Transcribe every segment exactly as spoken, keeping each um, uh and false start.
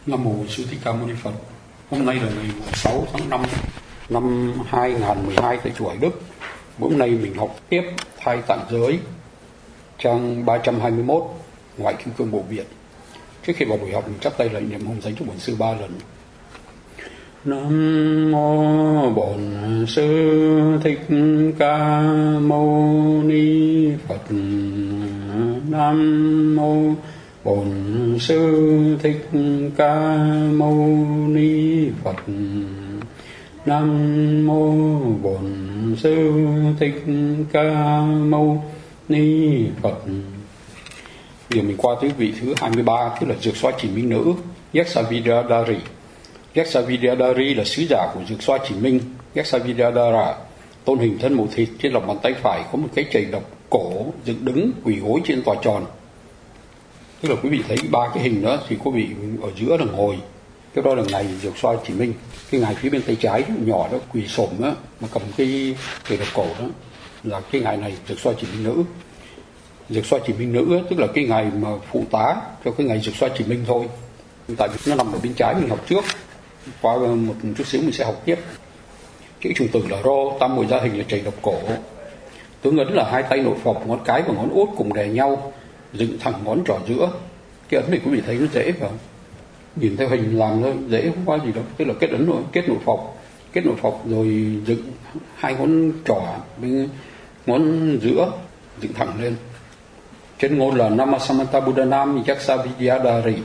Nam mô Sư Thích Ca Mâu Ni Phật. Hôm nay là ngày sáu tháng năm năm hai nghìn không trăm mười hai tại chùa Hải Đức. Hôm nay mình học tiếp Thai Tạng Giới, trang ba trăm hai mươi mốt, Ngoại Kim Cương Bộ Viện. Trước khi vào buổi học, mình chắp tay lại niệm hồng thánh cho Bổn Sư ba lần. Nam mô Bổn Sư Thích Ca Mâu Ni Phật. Nam mô Bổn Sư Thích Ca Mâu Ni Phật. Nam mô Bổn Sư Thích Ca Mâu Ni Phật. Giờ mình qua tới vị thứ hai mươi ba, tức là Dược Xoa Chỉ Minh Nữ, Yaksavidadari. Yaksavidadari là sứ giả của Dược Xoa Chỉ Minh. Yaksavidadara tôn hình thân màu thịt, trên lòng bàn tay phải có một cái chày độc cổ dựng đứng, quỳ gối trên tòa tròn. Tức là quý vị thấy ba cái hình đó thì quý vị ở giữa là ngồi, cái đó là ngày Dược Xoa Chỉ Minh. Cái ngày phía bên tay trái nhỏ đó quỳ xổm đó mà cầm cái chày độc cổ đó là cái ngày này Dược Xoa Chỉ Minh Nữ. Dược Xoa Chỉ Minh Nữ tức là cái ngày mà phụ tá cho cái ngày Dược Xoa Chỉ Minh thôi. Tại vì nó nằm ở bên trái mình học trước, qua một chút xíu mình sẽ học tiếp. Chữ trùng tử là rô, tam mùi gia hình là chày độc cổ. Tướng ấn là hai tay nội phộc, ngón cái và ngón út cùng đè nhau, dựng thẳng ngón trỏ giữa. Cái ấn này quý vị thấy nó dễ phải không? Nhìn theo hình làm thôi, dễ không có gì đâu. Tức là kết ấn rồi, kết nội phộc, kết nội phộc rồi dựng hai ngón trỏ bên ngón giữa dựng thẳng lên. Trên ngôn là Namasamanta Buddhanam Yaksavidadari.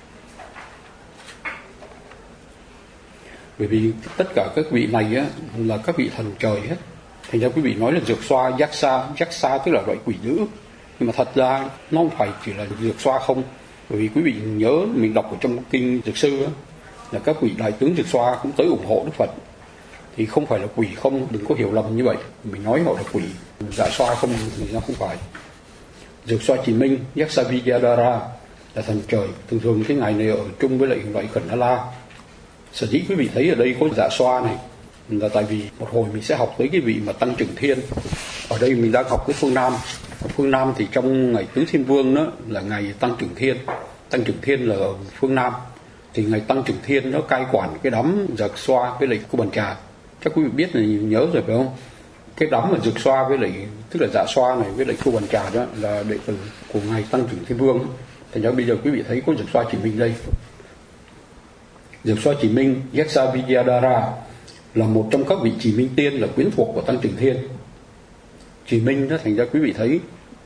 Bởi vì tất cả các vị này á, là các vị thần trời hết. Thành ra quý vị nói là Dược Xoa, Yaksa, Yaksa tức là loại quỷ nữ. Nhưng mà thật ra nó không phải chỉ là Dược Xoa không. Bởi vì quý vị nhớ mình đọc ở trong kinh Dược Sư á, là các vị đại tướng Dược Xoa cũng tới ủng hộ Đức Phật. Thì không phải là quỷ không, đừng có hiểu lầm như vậy. Mình nói họ là quỷ, dạ xoa không thì nó không phải. Dược Xoa Chỉ Minh, Yaksavidadara là thần trời. Thường thường cái ngày này ở chung với lại loại Khẩn A-la. Sở dĩ quý vị thấy ở đây có dạ xoa này là tại vì một hồi mình sẽ học tới cái vị mà Tăng Trưởng Thiên. Ở đây mình đang học cái phương Nam. Phương Nam thì trong ngày Tứ Thiên Vương đó là ngày Tăng Trưởng Thiên. Tăng Trưởng Thiên là ở phương Nam. Thì ngày Tăng Trưởng Thiên nó cai quản cái đám Dược Xoa với lại Cô Bàn Trà. Chắc quý vị biết là nhớ rồi phải không? Cái đám mà Dược Xoa với lại tức là dạ xoa này với lại Cô Bàn Trà đó là đệ tử của ngày Tăng Trưởng Thiên Vương. Thành ra bây giờ quý vị thấy có Dược Xoa Chỉ Minh đây. Dược Xoa Chỉ Minh Yaksavidadara là một trong các vị Chỉ Minh Tiên, là quyến thuộc của Tăng Trưởng Thiên. Chỉ Minh đó thành ra quý vị thấy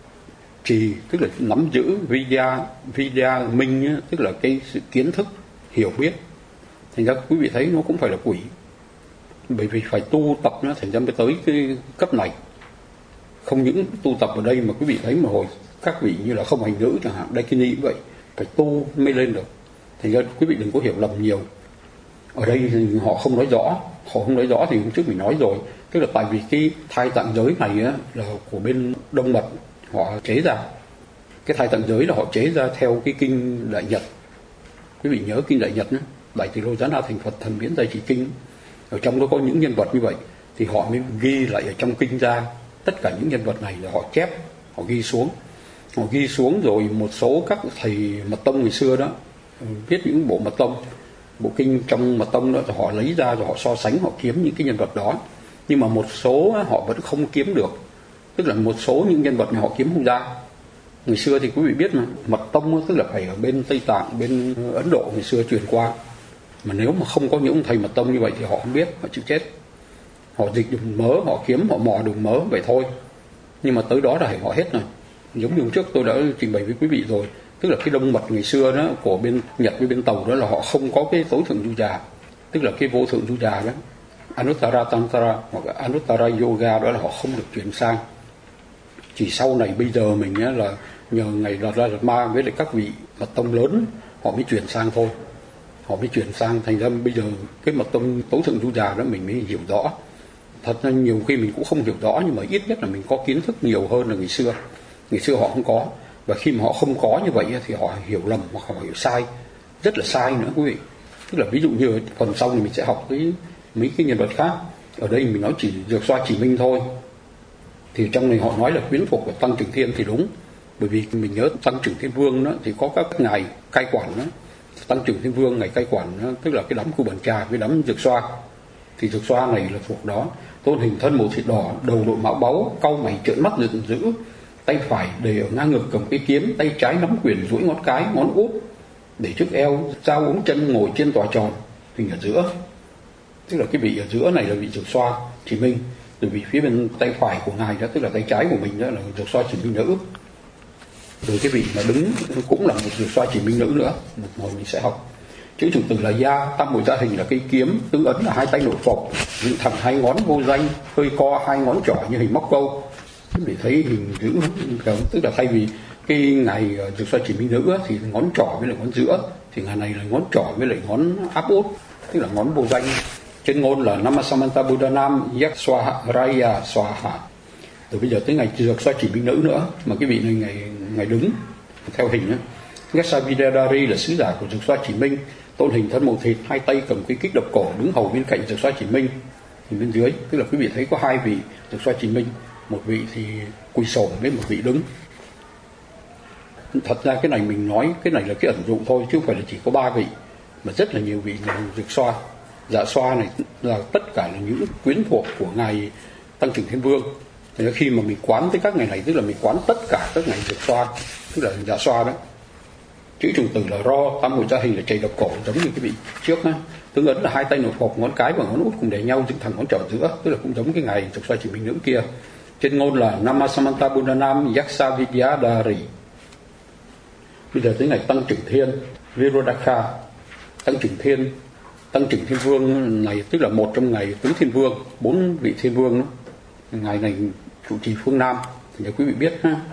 trì tức là nắm giữ, Vidya Vidya Minh tức là cái sự kiến thức hiểu biết. Thành ra quý vị thấy nó cũng phải là quỷ, bởi vì phải tu tập nó thành ra mới tới cái cấp này. Không những tu tập ở đây mà quý vị thấy một hồi các vị như là không hành ngữ chẳng hạn, đây Dakini cũng vậy, phải tu mới lên được. Thành ra quý vị đừng có hiểu lầm nhiều. Ở đây thì họ không nói rõ, họ không nói rõ thì hôm trước mình nói rồi, tức là tại vì cái thai tạng giới này á, là của bên Đông Mật họ chế ra. Cái thai tạng giới là họ chế ra theo cái kinh Đại Nhật. Quý vị nhớ kinh Đại Nhật nhé, Đại Tỳ Lô Giá Na Thành Phật Thần Biến Đại Chỉ Kinh, ở trong đó có những nhân vật như vậy thì họ mới ghi lại ở trong kinh ra. Tất cả những nhân vật này là họ chép, họ ghi xuống, họ ghi xuống rồi một số các thầy mật tông ngày xưa đó viết những bộ mật tông, bộ kinh trong mật tông đó, rồi họ lấy ra rồi họ so sánh, họ kiếm những cái nhân vật đó. Nhưng mà một số họ vẫn không kiếm được, tức là một số những nhân vật này họ kiếm không ra. Ngày xưa thì quý vị biết mà, mật tông tức là phải ở bên Tây Tạng, bên Ấn Độ ngày xưa truyền qua. Mà nếu mà không có những thầy mật tông như vậy thì họ không biết, họ chịu chết. Họ dịch đường mớ, họ kiếm, họ mò đường mớ vậy thôi. Nhưng mà tới đó là họ hết rồi. Giống như hôm trước tôi đã trình bày với quý vị rồi, tức là cái Đông Mật ngày xưa đó của bên Nhật với bên Tàu đó là họ không có cái tối thượng du già, tức là cái vô thượng du già đó, Anuttara Tantra hoặc là Anuttara Yoga đó là họ không được chuyển sang. Chỉ sau này bây giờ mình á, là nhờ ngày Đạt Ra Đạt Ma với lại các vị mật tông lớn họ mới chuyển sang thôi, họ mới chuyển sang. Thành ra bây giờ cái mật tông tối thượng du già đó mình mới hiểu rõ. Thật ra nhiều khi mình cũng không hiểu rõ, nhưng mà ít nhất là mình có kiến thức nhiều hơn là ngày xưa. Ngày xưa họ không có, và khi mà họ không có như vậy thì họ hiểu lầm hoặc họ hiểu sai, rất là sai nữa quý vị. Tức là ví dụ như phần sau thì mình sẽ học cái mấy cái nhân vật khác. Ở đây mình nói chỉ Dược Xoa Chỉ Minh thôi. Thì trong này họ nói là quyến thuộc của Tăng Trưởng Thiên thì đúng, bởi vì mình nhớ Tăng Trưởng Thiên Vương đó thì có các ngài cai quản đó, Tăng Trưởng Thiên Vương ngày cai quản, tức là cái đám Cù Bản Trà với đám Dược Xoa. Thì Dược Xoa này là thuộc đó. Tôn hình thân màu thịt đỏ, đầu đội mão báu, cau mày trợn mắt giận dữ, tay phải để ở ngang ngực cầm cái kiếm, tay trái nắm quyền duỗi ngón cái, ngón út để trước eo, dao ống chân, ngồi trên tòa tròn, hình ở giữa. Tức là cái vị ở giữa này là vị Dược Xoa Chỉ Minh. Từ vị phía bên tay phải của ngài đó, tức là tay trái của mình đó là Dược Xoa Chỉ Minh nữ. Rồi cái vị mà đứng cũng là một Dược Xoa Chỉ Minh nữ nữa, một hồi mình sẽ học. Chữ chủ từ là gia, tam muội gia hình là cây kiếm, tứ ấn là hai tay nội phộc, dựng thẳng hai ngón vô danh, hơi co hai ngón trỏ như hình móc câu. Để thấy hình chữ, tức là thay vì cái ngày Dược Xoa Chỉ Minh nữ thì ngón trỏ với lại ngón giữa, thì ngày này là ngón trỏ với lại ngón áp út, tức là ngón vô danh. Trên ngôn là Namasamanta Buddhanam Yak Swaharaya Swaha. Từ bây giờ tới ngày Dược Xoa Chỉ Minh nữ nữa, mà cái vị này ngày ngày đứng theo hình á. Gasavidadari là sứ giả của Dược Xoa Chỉ Minh, tôn hình thân màu thịt, hai tay cầm cái kích đập cổ, đứng hầu bên cạnh Dược Xoa Chỉ Minh. Thì bên dưới, tức là quý vị thấy có hai vị Dược Xoa Chỉ Minh, một vị thì quỳ xổm với một vị đứng. Thật ra cái này mình nói, cái này là cái ẩn dụ thôi, chứ không phải là chỉ có ba vị, mà rất là nhiều vị Dược Xoa. Dạ Xoa này là tất cả là những quyến thuộc của ngài Tăng Trưởng Thiên Vương. Thì khi mà mình quán tới các ngày này, tức là mình quán tất cả các ngày Dược Xoa, tức là Dạ Xoa đó. Chữ trùng từ là ro, tam muội gia hình là chày đập cổ, giống như cái vị trước á. Tướng ấn là hai tay nội phộc, ngón cái và ngón út cùng để nhau dựng thẳng ngón trỏ giữa, tức là cũng giống cái ngày Dược Xoa Chỉ Minh nữ kia. Trên ngôn là Namasamanta Buddhanam Yaksavidyadari. Bây giờ tới ngày Tăng Trưởng Thiên Virodakha. Tăng Trưởng Thiên Tăng Trưởng Thiên Vương này tức là một trong ngày tứ Thiên Vương, bốn vị Thiên Vương đó. Ngày này chủ trì phương Nam, thì quý vị biết ha.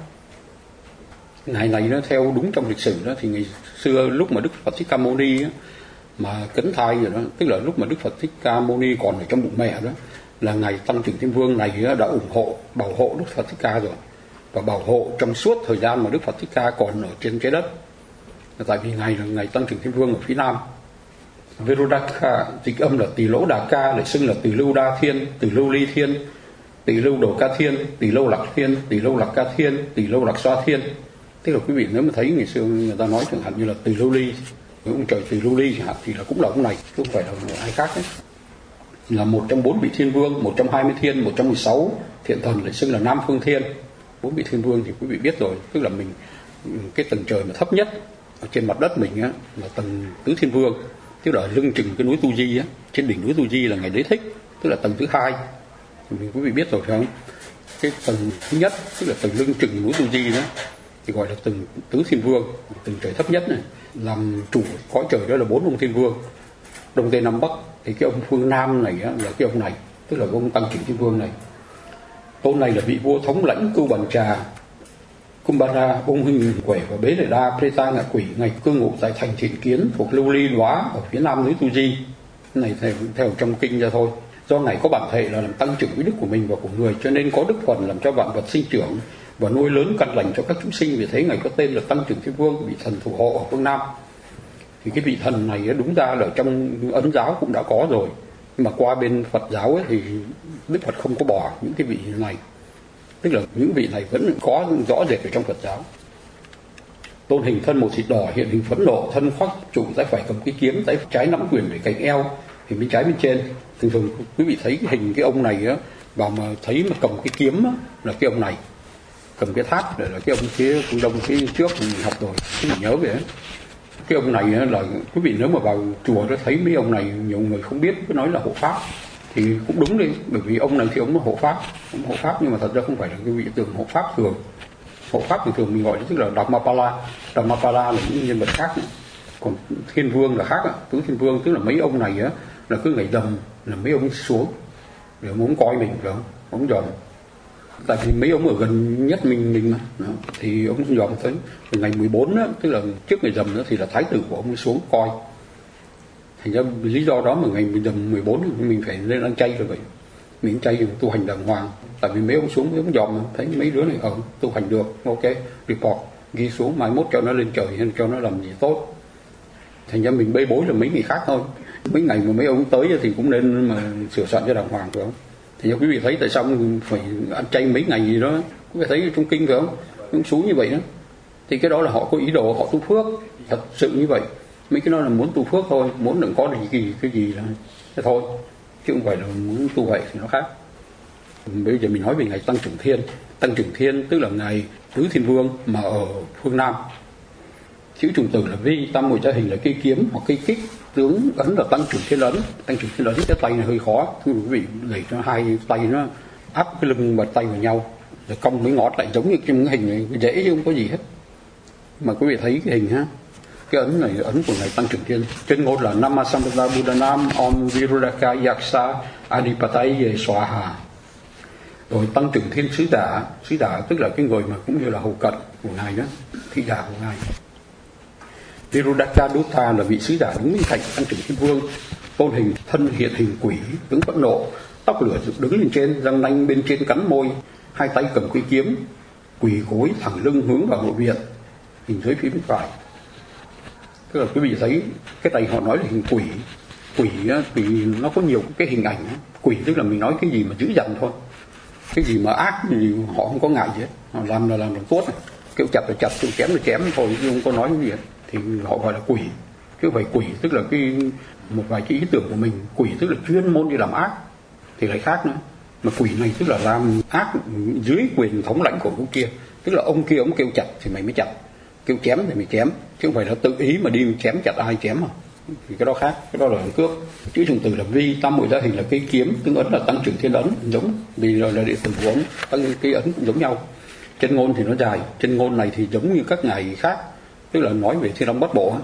Ngày này nó theo đúng trong lịch sử đó, thì ngày xưa lúc mà Đức Phật Thích Ca Mâu Ni á, mà cấn thai rồi đó, tức là lúc mà Đức Phật Thích Ca Mâu Ni còn ở trong bụng mẹ đó, là ngày Tăng Trưởng Thiên Vương này đã ủng hộ, bảo hộ Đức Phật Thích Ca rồi, và bảo hộ trong suốt thời gian mà Đức Phật Thích Ca còn ở trên trái đất. Tại vì ngày là ngày Tăng Trưởng Thiên Vương ở phía Nam. Virodakha dịch âm là Tỳ Lỗ Đà Ca, lại xưng là Tỳ Lưu Đa Thiên, Tỳ Lưu Ly Thiên, Tỳ Lưu Đồ Ca Thiên, Tỳ Lưu Lạc Thiên, Tỳ Lưu Lạc Ca Thiên, Tỳ Lưu Lạc Xoa Thiên. Tức là quý vị nếu mà thấy ngày xưa người ta nói chẳng hạn như là Tỳ Lưu Ly, ông trời Tỳ Lưu Ly chẳng hạn, thì là cũng là ông này, chứ không phải là ai khác ấy. Là một trong bốn vị Thiên Vương, một trong hai mươi thiên, một trong mười sáu thiện thần, lại xưng là Nam Phương Thiên. Bốn vị Thiên Vương thì quý vị biết rồi, tức là mình cái tầng trời mà thấp nhất ở trên mặt đất mình á là tầng tứ Thiên Vương, tức là lưng chừng cái núi Tu Di á, trên đỉnh núi Tu Di là ngày Đế Thích, tức là tầng thứ hai. Mình quý vị biết rồi phải không? Cái tầng thứ nhất tức là tầng lưng chừng núi Tu Di đó thì gọi là tầng tứ Thiên Vương, tầng trời thấp nhất này. Làm chủ cõi trời đó là bốn ông Thiên Vương, Đông Tây Nam Bắc. Thì cái ông phương Nam này á, là cái ông này, tức là ông Tăng Trưởng Thiên Vương này. Tôn này là vị vua thống lãnh Cưu Bản Trà, Kumbara, ông hình quẻ và Bế Đại Đa, Preta ngạ quỷ, ngày cư ngụ tại thành Thiện Kiến thuộc Lưu Ly Lóa ở phía nam núi Tu Di. Cái này theo, theo trong kinh ra thôi. Do ngài có bản thể là làm tăng trưởng quý đức của mình và của người, cho nên có đức phần làm cho vạn vật sinh trưởng và nuôi lớn căn lành cho các chúng sinh. Vì thế ngài có tên là Tăng Trưởng Thiên Vương, vị thần thủ hộ ở phương Nam. Thì cái vị thần này đúng ra là trong Ấn giáo cũng đã có rồi, nhưng mà qua bên Phật giáo ấy, thì Đức Phật không có bỏ những cái vị này, tức là những vị này vẫn có rõ rệt ở trong Phật giáo. Tôn hình thân màu thịt đỏ, hiện hình phẫn nộ, thân khoác trụ, tay phải cầm cái kiếm, tay trái nắm quyền để cạnh eo, hình bên trái bên trên. Thường thường quý vị thấy cái hình cái ông này á, vào mà thấy mà cầm cái kiếm á, là cái ông này cầm cái tháp, để là cái ông phía phương Đông phía trước mình học rồi, mình nhớ về ấy. Cái ông này á, là quý vị nếu mà vào chùa đó thấy mấy ông này, nhiều người không biết cứ nói là hộ pháp thì cũng đúng đi, bởi vì ông này thì ông là hộ pháp, ông hộ pháp nhưng mà thật ra không phải là cái vị tượng hộ pháp thường. Hộ pháp thường thường mình gọi tức là Dhammapala, Dhammapala là những nhân vật khác nữa. Còn Thiên Vương là khác, tứ Thiên Vương tức là mấy ông này á, là cứ ngày rằm là mấy ông xuống để ông coi mình, phải không? Ông dòm, tại vì mấy ông ở gần nhất mình mình mà đó. Thì ông dòm tới ngày mười bốn á, tức là trước ngày rằm đó thì là thái tử của ông xuống coi. Thành ra lý do đó mà ngày mình rằm mười bốn mình phải lên ăn chay rồi vậy, mình chay tu hành đàng hoàng. Tại vì mấy ông xuống mấy ông dòm thấy mấy đứa này ở tu hành được, ok, report ghi xuống, mai mốt cho nó lên trời hay cho nó làm gì tốt. Thành ra mình bê bối là mấy ngày khác thôi. Mấy ngày mà mấy ông tới thì cũng nên mà sửa soạn cho đàng hoàng, phải không? Thì quý vị thấy tại sao phải ăn chay mấy ngày gì đó, quý vị thấy trong kinh phải không? Ông xuống như vậy đó, thì cái đó là họ có ý đồ, họ tu phước thật sự như vậy. Mấy cái đó là muốn tu phước thôi, muốn đừng có gì cái, cái gì là thế thôi, chứ không phải là muốn tu vậy thì nó khác. Bây giờ mình nói về ngày Tăng Trưởng Thiên. Tăng Trưởng Thiên tức là ngày Tứ Thiên Vương mà ở phương Nam. Chữ trùng tử là vi, tam muội gia hình là cây kiếm hoặc cây kích, tướng ấn là Tăng Trưởng Thiên ấn. Tăng Trưởng Thiên ấn cái tay này hơi khó, thưa quý vị, để cho hai tay nó áp cái lưng và tay vào nhau, rồi cong mấy ngón lại giống như cái hình này, dễ chứ không có gì hết. Mà quý vị thấy cái hình ha, cái ấn này ấn của ngày Tăng Trưởng Thiên. Chân ngôn là Namasampada Buddhanam Om Virudaka Yaksa Adipataye Swaha. Rồi Tăng Trưởng Thiên Sứ Đà, Sứ Đà tức là cái người mà cũng như là hầu cận của ngài đó, thị đà của ngài. Virudaka Dutta là vị sứ đà đứng bên cạnh Tăng Trưởng Thiên Vương, tôn hình thân hiện hình quỷ, tướng phẫn nộ, tóc lửa đứng lên trên, răng nanh bên trên cắn môi, hai tay cầm cây kiếm, quỳ gối thẳng lưng hướng vào nội viện, hình dưới phía bên phải. Tức là quý vị thấy cái tay họ nói là hình quỷ, quỷ thì nó có nhiều cái hình ảnh. Quỷ tức là mình nói cái gì mà dữ dằn thôi, cái gì mà ác thì họ không có ngại gì hết, họ làm là làm là tốt, kêu chặt là chặt, kêu chém là chém thôi, chứ không có nói cái gì hết. Thì họ gọi là quỷ, chứ không phải quỷ tức là cái một vài cái ý tưởng của mình. Quỷ tức là chuyên môn đi làm ác thì lại khác nữa. Mà quỷ này tức là làm ác dưới quyền thống lãnh của ông kia, tức là ông kia ông kêu chặt thì mày mới chặt, kêu chém thì mày chém, chứ không phải là tự ý mà đi chém chặt ai chém mà. Thì cái đó khác, cái đó là cướp. Chữ trùng tử là vi, tam muội gia hình là cây kiếm, tướng ấn là Tăng Trưởng Thiên ấn, giống vì là địa tử của ông, tăng cái ấn cũng giống nhau. Chân ngôn thì nó dài, chân ngôn này thì giống như các ngày khác, tức là nói về Thiên Long Bát Bộ.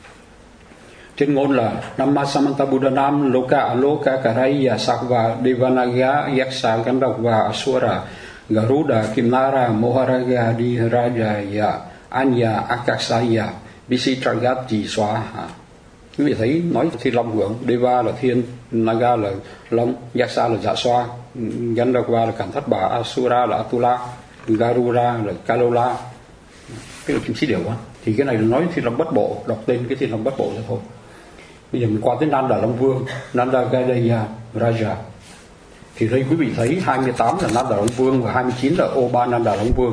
Chân ngôn là Namasamanta Buddhanam Loka Aloka Karaya Sakva Devanaga Yaksa Gandhava Asura Garuda Kimnara Moharaga Dirajaya Anya Akasaya Visitragati Swaha. Quý vị thấy nói Thiên Long của ông, Deva là thiên, Naga là long, Yaksa là dạ xoa, Gandhava là Cảm Thất Bà, Asura là Atula, Garuda là Kalola, cái là kim sĩ điểu á. Thì cái này là nói Thiên Long Bát Bộ, đọc tên cái Thiên Long Bát Bộ ra thôi. Bây giờ mình qua tới Nanda Long Vương, Nanda Gadaya Raja. Thì đây quý vị thấy hai mươi tám là Nanda Long Vương và hai mươi chín là Oba Nanda Long Vương.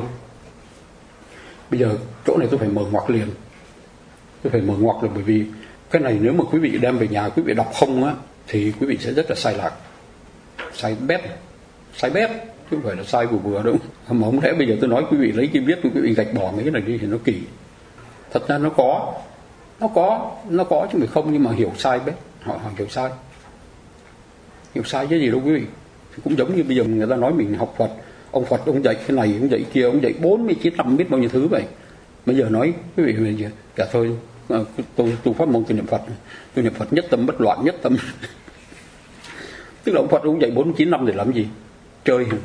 Bây giờ chỗ này tôi phải mở ngoặc liền, tôi phải mở ngoặc là bởi vì cái này nếu mà quý vị đem về nhà quý vị đọc không á thì quý vị sẽ rất là sai lạc, sai bét, sai bét chứ không phải là sai vừa vừa đâu. Mà không lẽ bây giờ tôi nói quý vị lấy cái viết quý vị gạch bỏ mấy cái này đi thì nó kỳ. Thật ra nó có, nó có, nó có chứ không, nhưng mà hiểu sai bét, họ, họ hiểu sai, hiểu sai chứ gì đâu quý vị. Thì cũng giống như bây giờ người ta nói mình học Phật, ông Phật ông dạy cái này, ông dạy kia, ông dạy bốn mươi chín năm biết bao nhiêu thứ vậy. Bây giờ nói quý vị về gì cả thôi, tôi tu pháp môn tôi niệm Phật, tôi niệm Phật nhất tâm bất loạn, nhất tâm. Tức là ông Phật ông dạy bốn mươi chín năm để làm gì? Chơi hả?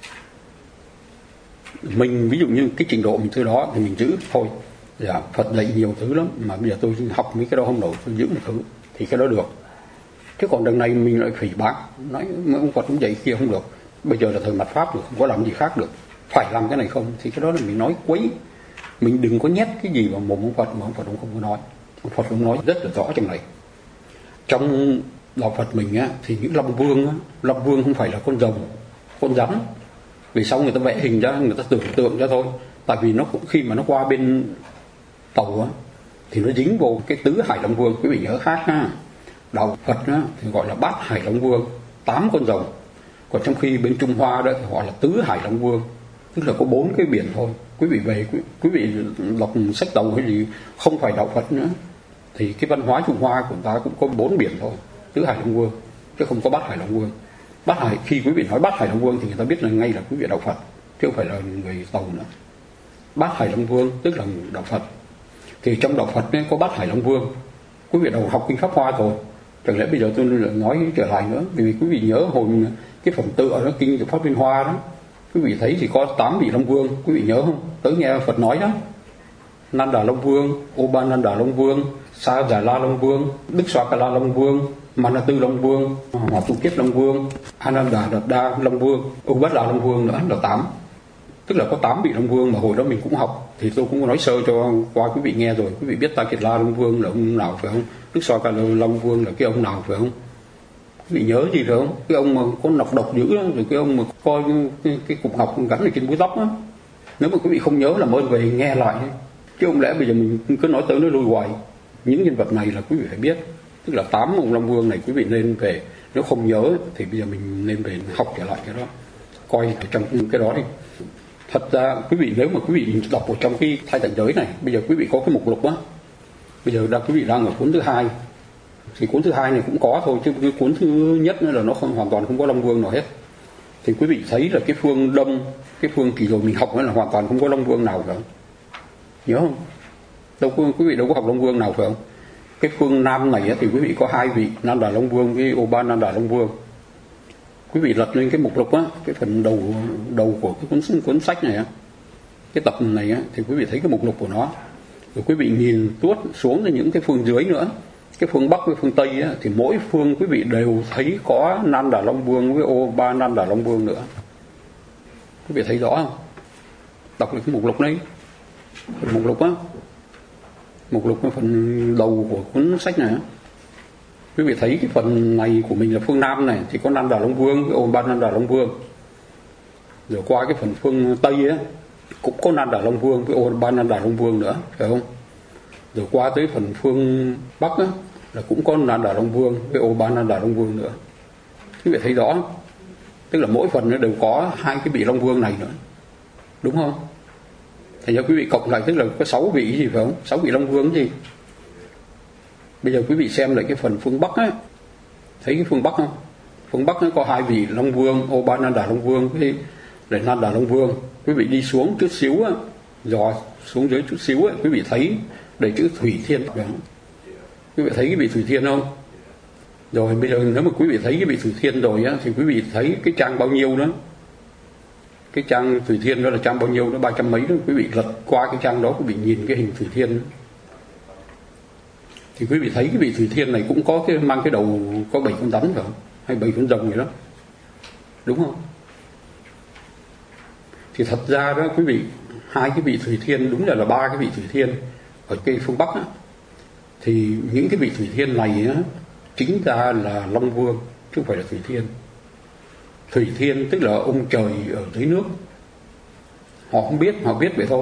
Mình ví dụ như cái trình độ mình thứ đó thì mình giữ thôi. Dạ, Phật dạy nhiều thứ lắm, mà bây giờ tôi học mấy cái đó không nổi, tôi giữ một thứ thì cái đó được. Chứ còn đằng này mình lại phỉ báng, nói ông Phật ông dạy kia không được. Bây giờ là thời mạt pháp rồi, không có làm gì khác được, phải làm cái này không, thì cái đó là mình nói quấy. Mình đừng có nhét cái gì vào mồm ông Phật mà ông Phật ông không có nói. Ông Phật ông nói rất là rõ trong này. Trong đạo Phật mình á, thì những Long Vương á, Long Vương không phải là con rồng, con rắn. Vì sao người ta vẽ hình ra, người ta tưởng tượng ra thôi. Tại vì nó khi mà nó qua bên tàu á, thì nó dính vô cái tứ hải Long Vương. Quý vị nhớ khác ha. Đạo Phật á, thì gọi là bát hải Long Vương, tám con rồng. Còn trong khi bên Trung Hoa đó thì gọi là tứ hải Long Vương, tức là có bốn cái biển thôi. Quý vị về quý, quý vị đọc sách tàu hay gì không phải đạo Phật nữa thì cái văn hóa Trung Hoa của người ta cũng có bốn biển thôi, tứ hải Long Vương, chứ không có bát hải Long Vương. Bát hải, khi quý vị nói bát hải Long Vương thì người ta biết là ngay là quý vị đạo Phật, chứ không phải là người tàu nữa. Bát hải Long Vương tức là đạo Phật. Thì trong đạo Phật ấy, có bát hải Long Vương. Quý vị đầu học kinh Pháp Hoa rồi, chẳng lẽ bây giờ tôi nói trở lại nữa? Vì quý vị nhớ hồi cái phẩm tựa đó, kinh Pháp Liên Hoa đó, quý vị thấy thì có tám vị Long Vương, quý vị nhớ không? Tới nghe Phật nói đó: Nanda Long Vương, Obananda Long Vương, Sa Giả La Long Vương, Đức Xoa Ca La Long Vương, Manatu Long Vương, Hòa Tu Kiếp Long Vương, Ananda Đạt Đa Long Vương, Ubat La Long Vương nữa là tám. Tức là có tám vị Long Vương mà hồi đó mình cũng học, thì tôi cũng nói sơ cho qua quý vị nghe rồi. Quý vị biết Ta Kiệt La Long Vương là ông nào phải không? Đức Xoa Ca La Long Vương là cái ông nào phải không? Quý vị nhớ gì phải không? Cái ông mà có nọc độc dữ đó, rồi cái ông mà coi cái, cái cục ngọc gắn ở trên búi tóc á. Nếu mà quý vị không nhớ làm ơn về nghe lại, chứ không lẽ bây giờ mình cứ nói tới nó lui hoài. những nhân vật này là quý vị phải biết, tức là tám ông Long Vương này quý vị nên về, nếu không nhớ thì bây giờ mình nên về học trở lại cái đó, coi ở trong cái đó đi. Thật ra quý vị nếu mà quý vị đọc ở trong cái Thay Tạng Giới này, bây giờ quý vị có cái mục lục á, bây giờ đang quý vị đang ở cuốn thứ hai, thì cuốn thứ hai này cũng có thôi, chứ cái cuốn thứ nhất nữa là nó không hoàn toàn không có Long Vương nào hết. Thì quý vị thấy là cái phương Đông, cái phương kỳ rồi mình học là hoàn toàn không có Long Vương nào cả, nhớ không? Đâu có, quý vị đâu có học Long Vương nào phải không? Cái phương Nam này thì quý vị có hai vị Nan Đà Long Vương với Ô Ba Nan Đà Long Vương. Quý vị lật lên cái mục lục á, cái phần đầu đầu của cái cuốn cuốn sách này á, cái tập này á, thì quý vị thấy cái mục lục của nó. Rồi quý vị nhìn tuốt xuống đến những cái phương dưới nữa, cái phương Bắc với phương Tây á, thì mỗi phương quý vị đều thấy có Nan Đà Long Vương với Ô Ba Nan Đà Long Vương nữa. Quý vị thấy rõ không? Đọc được cái mục lục đấy, mục lục á, mục lục cái phần đầu của cuốn sách này á. Quý vị thấy cái phần này của mình là phương Nam này thì có Nan Đà Long Vương với Ô Ba Nan Đà Long Vương. Rồi qua cái phần phương Tây á cũng có Nan Đà Long Vương với Ô Ba Nan Đà Long Vương nữa, phải không? Rồi qua tới phần phương Bắc á là cũng có Nan Đà Long Vương với Ô Ba Nan Đà Long Vương nữa. Quý vị thấy rõ, tức là mỗi phần nó đều có hai cái vị Long Vương này nữa, đúng không? Thành ra quý vị cộng lại tức là có sáu vị gì phải không? Sáu vị Long Vương gì? Bây giờ quý vị xem lại cái phần phương Bắc á, thấy cái phương Bắc không? Phương Bắc nó có hai vị Long Vương, Ô Ba Nan Đà Long Vương với lại Nan Đà Long Vương. Quý vị đi xuống chút xíu á, dò xuống dưới chút xíu á, quý vị thấy đầy chữ Thủy Thiên phải không? Quý vị thấy cái vị Thủy Thiên không? Rồi bây giờ nếu mà quý vị thấy cái vị Thủy Thiên rồi á, thì quý vị thấy cái trang bao nhiêu đó? Cái trang Thủy Thiên đó là trang bao nhiêu? Nó ba trăm mấy đó. Quý vị lật qua cái trang đó, quý vị nhìn cái hình Thủy Thiên đó. Thì quý vị thấy cái vị Thủy Thiên này cũng có cái mang cái đầu có bảy con rắn phải không? Hay bảy con rồng gì đó, đúng không? Thì thật ra đó quý vị, hai cái vị Thủy Thiên đúng là là ba cái vị Thủy Thiên ở cái phương Bắc á. Thì những cái vị Thủy Thiên này á chính ra là Long Vương chứ không phải là Thủy Thiên. Thủy Thiên tức là ông trời ở dưới nước, họ không biết, họ biết vậy thôi.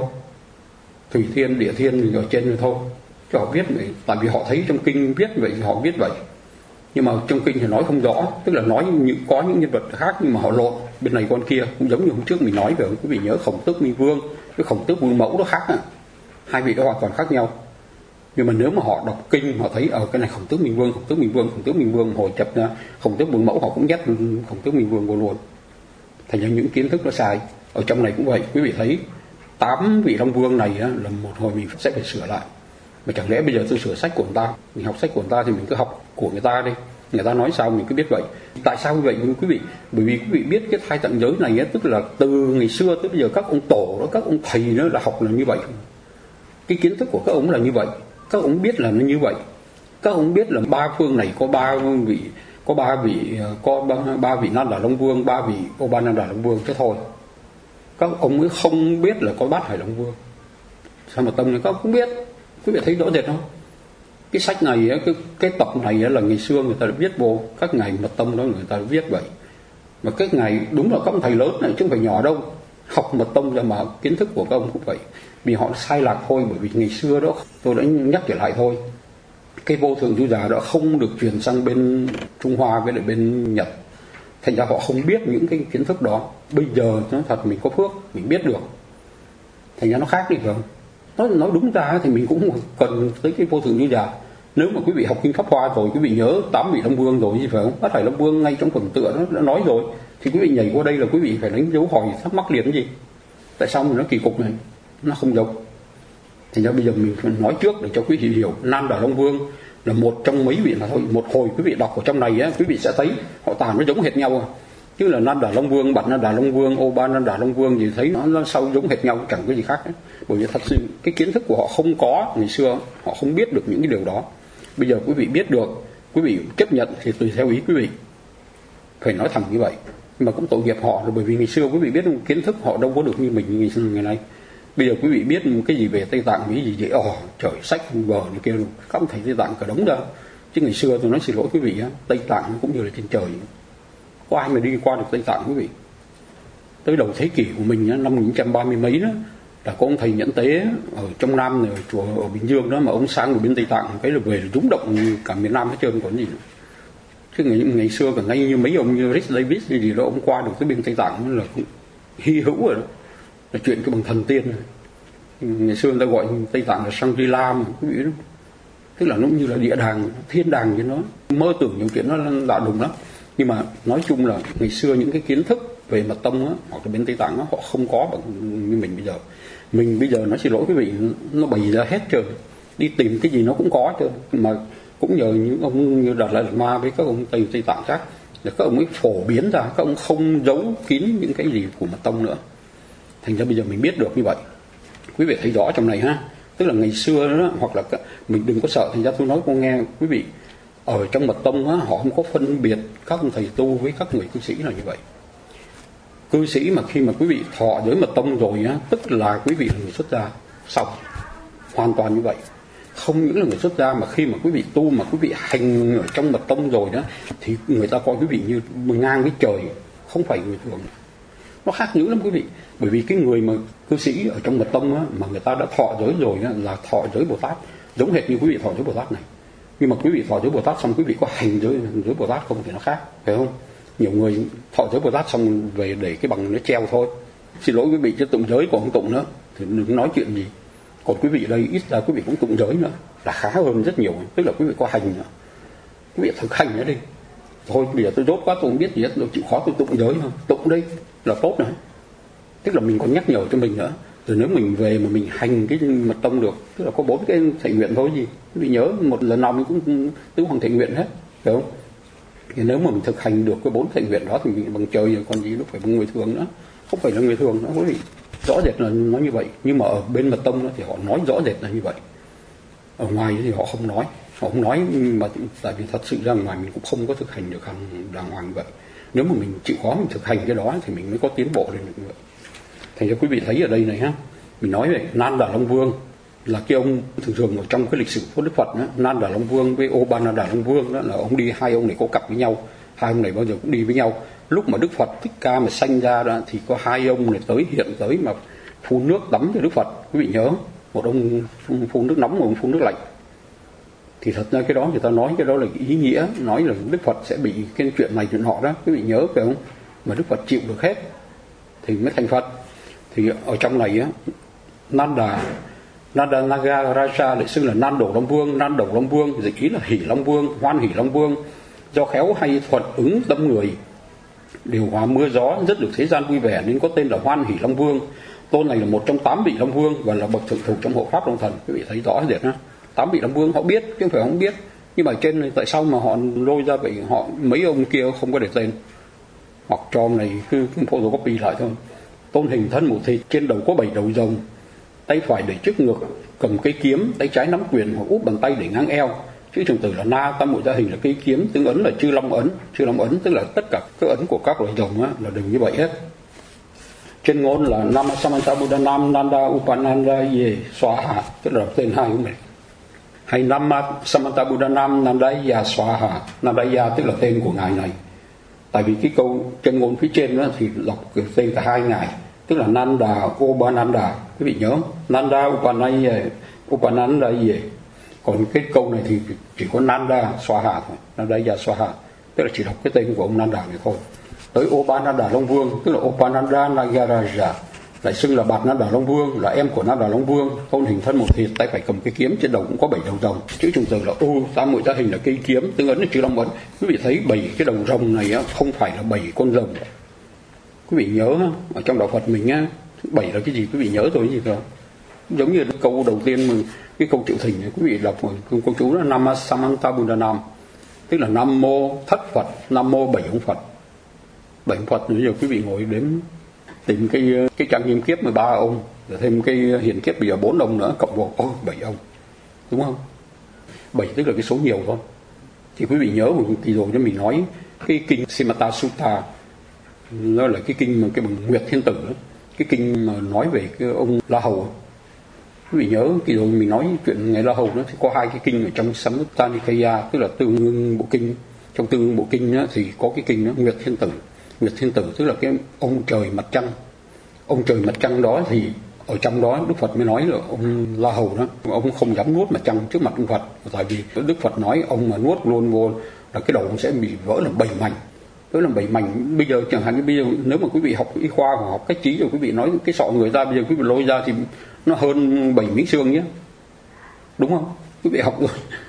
Thủy Thiên, Địa Thiên thì ở trên rồi thôi, chứ họ biết vậy, tại vì họ thấy trong kinh viết vậy thì họ biết vậy. Nhưng mà trong kinh thì nói không rõ, tức là nói những có những nhân vật khác nhưng mà họ lộn bên này con kia, cũng giống như hôm trước mình nói về, quý vị nhớ Khổng Tước Minh Vương với Khổng Tước Vương Mẫu nó khác à. Hai vị đó hoàn toàn khác nhau. Nhưng mà nếu mà họ đọc kinh họ thấy ở cái này Khổng Tước Minh Vương, Khổng Tước Minh Vương, Khổng Tước Minh Vương, hồi chập ra Khổng Tước Vương Mẫu họ cũng ghét Khổng Tước Minh Vương vô luôn. Thành ra những kiến thức nó sai. Ở trong này cũng vậy, quý vị thấy tám vị Long Vương này á, là một hồi mình sẽ phải sửa lại. Mà chẳng lẽ bây giờ tôi sửa sách của người ta, mình học sách của người ta thì mình cứ học của người ta đi, người ta nói sao mình cứ biết vậy. Tại sao như vậy quý vị? Bởi vì quý vị biết cái Thay Tạng Giới này á, tức là từ ngày xưa tới bây giờ các ông tổ đó, các ông thầy đó là học là như vậy. Cái kiến thức của các ông là như vậy, các ông biết là nó như vậy. Các ông biết là ba phương này có ba vị, có ba vị, có ba, ba vị Nan Đà Long Vương, ba vị Ô Ba Nan Đà Long Vương thế thôi. Các ông ấy không biết là có Bát Hải Long Vương. Sao mà tâm này các ông không biết? Quý vị thấy rõ rệt không? Cái sách này, cái, cái tập này là ngày xưa người ta đã viết vô, các ngài mật tâm đó người ta đã viết vậy. Mà các ngài đúng là các ông thầy lớn này chứ không phải nhỏ đâu. Học mật tông ra mà kiến thức của các ông cũng vậy. Vì họ sai lạc thôi, bởi vì ngày xưa đó tôi đã nhắc trở lại thôi. Cái vô thượng du giả đó không được truyền sang bên Trung Hoa với lại bên Nhật. Thành ra họ không biết những cái kiến thức đó. Bây giờ nói thật mình có phước, mình biết được. Thành ra nó khác đi phải không? Nói, nói đúng ra thì mình cũng cần tới cái vô thượng du giả. Nếu mà quý vị học kinh Pháp Hoa rồi, quý vị nhớ tám vị Long Vương rồi, phải không? Bát Hải Long Vương ngay trong phần tựa nó đã nói rồi, thì quý vị nhảy qua đây là quý vị phải đánh dấu hỏi thắc mắc liền cái gì? Tại sao mà nó kỳ cục này, nó không giống? Thì ra bây giờ mình phải nói trước để cho quý vị hiểu. Nan Đà Long Vương là một trong mấy vị là thôi. Một hồi quý vị đọc ở trong này á, quý vị sẽ thấy họ tàn nó giống hệt nhau à. Chứ là Nan Đà Long Vương, Bạch Nan Đà Long Vương, Ô Ba Nan Đà Long Vương gì thấy nó, nó sâu giống hệt nhau, chẳng có gì khác ấy. Bởi vì thật sự cái kiến thức của họ không có ngày xưa, họ không biết được những cái điều đó. Bây giờ quý vị biết được, quý vị chấp nhận thì tùy theo ý quý vị. Phải nói thẳng như vậy. Nhưng mà cũng tội nghiệp họ, bởi vì ngày xưa quý vị biết kiến thức họ đâu có được như mình ngày, ngày nay. Bây giờ quý vị biết cái gì về Tây Tạng, cái gì vậy, ồ trời, sách vở này kia rồi, các ông thầy Tây Tạng cả đống ra. Chứ ngày xưa tôi nói xin lỗi quý vị á, Tây Tạng cũng như là trên trời. Có ai mà đi qua được Tây Tạng quý vị? Tới đầu thế kỷ của mình á, năm một nghìn chín trăm ba mươi mấy đó, là có ông thầy nhẫn tế ở trong Nam này, ở chùa ở Bình Dương đó, mà ông sang ở bên Tây Tạng cái là về là rúng động cả miền Nam hết trơn, còn gì nữa. Chứ ngày, ngày xưa cả ngay như mấy ông như Rich Davis gì, gì đó, ông qua được cái bên Tây Tạng là cũng hy hữu rồi đó, là chuyện cái bằng thần tiên này. Ngày xưa người ta gọi Tây Tạng là Shangri-La mà quý vị đó, tức là nó như là địa đàng, thiên đàng cho nó, mơ tưởng những chuyện nó lạ đùng lắm. Nhưng mà nói chung là ngày xưa những cái kiến thức về mật tông á, hoặc là bên Tây Tạng á, họ không có bằng như mình bây giờ. Mình bây giờ nó xin lỗi quý vị, nó bày ra hết trơn, đi tìm cái gì nó cũng có trơn. Mà cũng nhờ những ông như Đạt Lai Lạt Ma với các ông Tây Tây Tạng khác, để các ông ấy phổ biến ra, các ông không giấu kín những cái gì của mật tông nữa. Thành ra bây giờ mình biết được như vậy. Quý vị thấy rõ trong này ha. Tức là ngày xưa đó, hoặc là mình đừng có sợ. Thành ra tôi nói con nghe quý vị, ở trong mật tông á, họ không có phân biệt các ông thầy tu với các người cư sĩ là như vậy. Cư sĩ mà khi mà quý vị thọ giới mật tông rồi á, tức là quý vị là người xuất gia xong, hoàn toàn như vậy. Không những là người xuất gia, mà khi mà quý vị tu mà quý vị hành ở trong mật tông rồi đó, thì người ta coi quý vị như ngang với trời, không phải người thường. Nó khác dữ lắm quý vị. Bởi vì cái người mà cư sĩ ở trong mật tông á, mà người ta đã thọ giới rồi á, là thọ giới Bồ Tát, giống hệt như quý vị thọ giới Bồ Tát này. Nhưng mà quý vị thọ giới Bồ Tát xong quý vị có hành giới giới Bồ Tát không thì nó khác, phải không? Nhiều người thọ giới Bồ Tát xong về để cái bằng nó treo thôi. Xin lỗi quý vị, chứ tụng giới còn không tụng nữa thì đừng nói chuyện gì. Còn quý vị đây ít ra quý vị cũng tụng giới nữa, là khá hơn rất nhiều. Tức là quý vị có hành nữa, quý vị thực hành nữa đi. Thôi bây giờ tôi dốt quá tôi không biết gì hết, tôi chịu khó tôi tụng giới không? Tụng đây là tốt nữa. Tức là mình còn nhắc nhở cho mình nữa. Rồi nếu mình về mà mình hành cái mật tông được, tức là có bốn cái thệ nguyện thôi gì, quý vị nhớ một lần nào mình cũng tứ hoàng thệ nguyện hết, phải không? Thì nếu mà mình thực hành được cái bốn thệ nguyện đó thì mình bằng trời rồi, còn gì nó phải bằng người thường nữa, không phải là người thường nữa quý vị. Rõ rệt là nói như vậy. Nhưng mà ở bên mật tông đó thì họ nói rõ rệt là như vậy. Ở ngoài thì họ không nói, họ không nói, mà tại vì thật sự ra ngoài mình cũng không có thực hành được hành đàng hoàng như vậy. Nếu mà mình chịu khó mình thực hành cái đó thì mình mới có tiến bộ lên được như vậy. Thành ra quý vị thấy ở đây này ha, mình nói về Nanda Long Vương là cái ông thường thường ở trong cái lịch sử của Đức Phật đó, Nanda Long Vương với Obananda Long Vương đó là ông đi, hai ông này có cặp với nhau, hai ông này bao giờ cũng đi với nhau. Lúc mà Đức Phật Thích Ca mà sanh ra đó, thì có hai ông này tới hiện tới mà phun nước tắm cho Đức Phật. Quý vị nhớ, một ông phun nước nóng, một ông phun nước lạnh. Thì thật ra cái đó người ta nói cái đó là ý nghĩa, nói là Đức Phật sẽ bị cái chuyện này chuyện họ đó, quý vị nhớ phải không? Mà Đức Phật chịu được hết thì mới thành Phật. Thì ở trong này á, Nanda Nanda Nagaraja lại xưng là Nan Đổ Long Vương. Nan Đổ Long Vương dịch ý là Hỷ Long Vương, Hoan Hỷ Long Vương, do khéo hay thuận ứng tâm người, điều hòa mưa gió, rất được thế gian vui vẻ nên có tên là Hoan Hỷ Long Vương. Tôn này là một trong tám vị Long Vương và là bậc thượng thủ trong hộ pháp Long Thần. Quý vị thấy rõ rệt ha. Tám vị Long Vương họ biết chứ không phải không biết. Nhưng mà trên này tại sao mà họ lôi ra vậy? Họ mấy ông kia không có để tên, hoặc cho này cứ photocopy lại thôi. Tôn hình thân một thịt, trên đầu có bảy đầu rồng, tay phải để trước ngực cầm cây kiếm, tay trái nắm quyền hoặc úp bàn tay để ngang eo. Chữ trường tử là Na, tam muội gia hình là cây kiếm, tương ấn là chư long ấn. Chư long ấn tức là tất cả các ấn của các loài rồng á, là đều như vậy hết. Trên ngôn là Nam Samanta Buddhanam Nanda Upananda Ye Swaha, tức là tên hai của mình. Hay Nam Samanta Buddhanam Nandaya Swaha, Nandaya tức là tên của ngài này. Tại vì cái câu chân ngôn phía trên đó thì đọc tên cả hai ngài, tức là Nanda Upananda. Quý vị nhớ Nanda Upanaya Upananda gì. Còn cái câu này thì chỉ có Nanda Swaha thôi, Nandaya Swaha, tức là chỉ đọc cái tên của ông Nanda này thôi. Tới Obananda Long Vương, tức là Opananda Nagaraja, lại xưng là Bạt Nanda Long Vương, là em của Nanda Long Vương, tôn hình thân một thịt, tay phải cầm cái kiếm, trên đầu cũng có bảy đầu rồng. Chữ trùng từ là U, tam muội gia hình là cây kiếm, tương ấn là chữ long ấn. Quý vị thấy bảy cái đầu rồng này á, không phải là bảy con rồng. Quý vị nhớ ở trong đạo Phật mình á, bảy là cái gì quý vị nhớ rồi gì không? Giống như câu đầu tiên mình, cái câu triệu thỉnh này, quý vị đọc câu, câu chú đó Nam Samanta Buddhanam, tức là Nam mô thất Phật, Nam mô bảy ông Phật. Bảy ông Phật, bây giờ quý vị ngồi đếm tìm cái cái trang nghiêm kiếp mười ba ông, rồi thêm cái hiện kiếp bây giờ bốn ông nữa, cộng vào có bảy ông, đúng không? Bảy tức là cái số nhiều thôi. Thì quý vị nhớ một kỳ rồi cho mình nói cái kinh Simata Sutta, nó là cái kinh mà cái bằng Nguyệt Thiên Tử đó. Cái kinh mà nói về cái ông La Hầu. Quý vị nhớ kỳ rồi mình nói chuyện ngày La Hầu đó, thì có hai cái kinh ở trong Samyutta Nikaya, tức là Tương Ưng Bộ Kinh. Trong Tương Ưng Bộ Kinh đó, thì có cái kinh đó, Nguyệt Thiên Tử. Nguyệt Thiên Tử tức là cái ông trời mặt trăng. Ông trời mặt trăng đó thì Ở trong đó Đức Phật mới nói là ông La Hầu đó, ông không dám nuốt mà chăng trước mặt ông Phật, tại vì Đức Phật nói ông mà nuốt luôn vô là cái đầu ông sẽ bị vỡ làm bảy mảnh. Vỡ làm bảy mảnh. Bây giờ chẳng hạn như bây giờ nếu mà quý vị học y khoa hoặc học cách trí rồi quý vị nói cái sọ người ta bây giờ quý vị lôi ra thì nó hơn bảy miếng xương nhé, đúng không? Quý vị học rồi.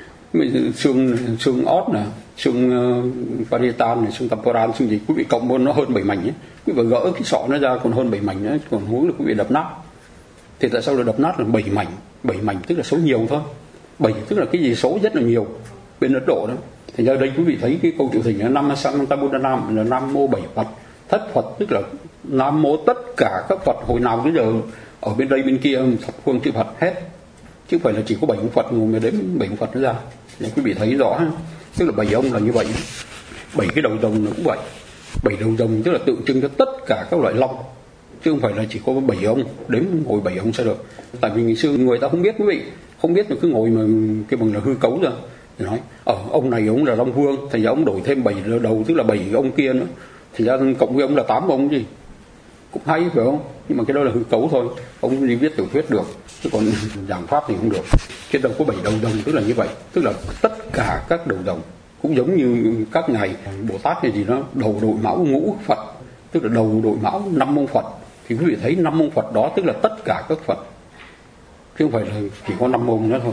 xương xương ót nè, xương uh, parietal này, xương temporal, xương gì quý vị cộng vô nó hơn bảy mảnh nhé. Quý vị gỡ cái sọ nó ra còn hơn bảy mảnh nữa, còn huống là quý vị đập nát. Thì tại sao là đập nát là bảy mảnh? Bảy mảnh tức là số nhiều thôi. Bảy tức là cái gì số rất là nhiều bên Ấn Độ đó. Thì ra đây quý vị thấy cái câu tiểu thỉnh là Nam Samanta Buddha Nam là Nam mô bảy Phật. Thất Phật tức là Nam mô tất cả các Phật hồi nào tới giờ ở bên đây bên kia thập phương chư Phật hết, chứ không phải là chỉ có bảy ông Phật ngồi mà đếm bảy ông Phật nữa ra. Để quý vị thấy rõ, tức là bảy ông là như vậy. Bảy cái đầu rồng cũng vậy. Bảy đầu rồng tức là tượng trưng cho tất cả các loại long, chứ không phải là chỉ có bảy ông đếm ngồi bảy ông sao được. Tại vì ngày xưa người ta không biết quý vị, không biết mà cứ ngồi mà cái bằng là hư cấu ra thì nói ở ờ, ông này ông là Long Vương, thành ra ông đổi thêm bảy đầu tức là bảy ông kia nữa, thì ra cộng với ông là tám ông gì cũng hay phải không? Nhưng mà cái đó là hư cấu thôi, ông đi viết tiểu thuyết được, chứ còn giảng pháp thì không được. Trên đầu có bảy đầu rồng tức là như vậy, tức là tất cả các đầu rồng cũng giống như các ngài Bồ Tát hay gì đó, đầu đội mão ngũ Phật, tức là đầu đội mão năm ông Phật. Thì quý vị thấy năm ông Phật đó tức là tất cả các Phật, chứ không phải là chỉ có năm ông nữa thôi.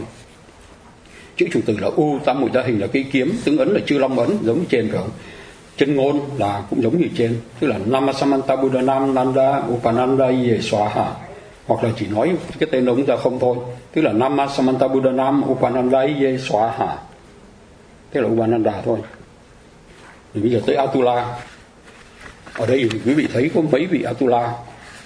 Chữ chủ từ là U, tam muội gia hình là cái kiếm, tướng ấn là chư long ấn giống như trên phải không? Chân ngôn là cũng giống như trên, tức là Namasamanta Buddha Nam Nanda Upananda Ye Swaha, hoặc là chỉ nói cái tên ông ra không thôi, tức là Namasamanta Buddha Nam Upananda Ye Swaha, thế là Upananda thôi. Thì bây giờ tới Atula. Ở đây thì quý vị thấy có mấy vị Atula.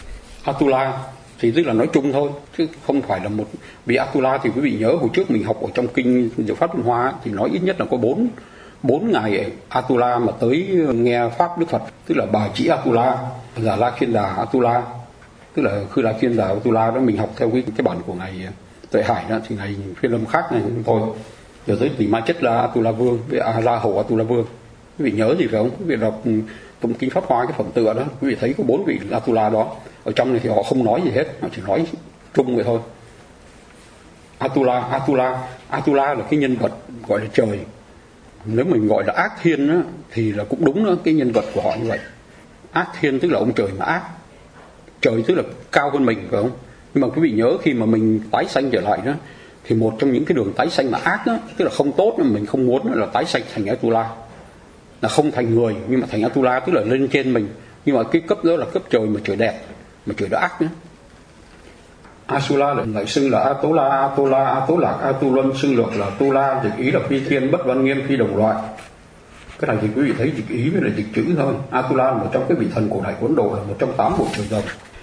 Atula thì tức là nói chung thôi, chứ không phải là một vị Atula. Thì quý vị nhớ hồi trước mình học ở trong kinh Diệu Pháp Luân Hoa thì nói ít nhất là có bốn bốn ngài Atula mà tới nghe pháp Đức Phật, tức là Bà Chỉ Atula, Già La Khiên Đà Atula, tức là Khư La Khiên Đà Atula đó. Mình học theo cái cái bản của ngài Tuệ Hải đó, thì ngài phiên lâm khác này thôi. Giờ tới Tỷ Ma Chất La Atula Vương với A La Hầu Atula Vương, quý vị nhớ gì phải không? Quý vị đọc trong kinh Pháp Hoa cái phẩm tựa đó, quý vị thấy có bốn vị Atula đó. Ở trong này thì họ không nói gì hết, họ chỉ nói chung vậy thôi. Atula, Atula, Atula là cái nhân vật gọi là trời. Nếu mình gọi là ác thiên á, thì là cũng đúng đó, cái nhân vật của họ như vậy. Ác thiên tức là ông trời mà ác. Trời tức là cao hơn mình phải không? Nhưng mà quý vị nhớ khi mà mình tái sanh trở lại đó, thì một trong những cái đường tái sanh mà ác đó, tức là không tốt mà mình không muốn là tái sanh thành Atula, là không thành người nhưng mà thành Atula, tức là lên trên mình. Nhưng mà cái cấp đó là cấp trời mà trời đẹp, mà trời đó ác nữa. Asula lại, lại xưng là Atola, Atola, Atolak, Atulân, xưng lược là Tula, dịch ý là phi thiên, bất văn nghiêm, phi đồng loại. Cái này thì quý vị thấy dịch ý với là dịch chữ thôi. Atula là một trong cái vị thần cổ đại của Ấn Độ, là một trong tám bộ trời rồng.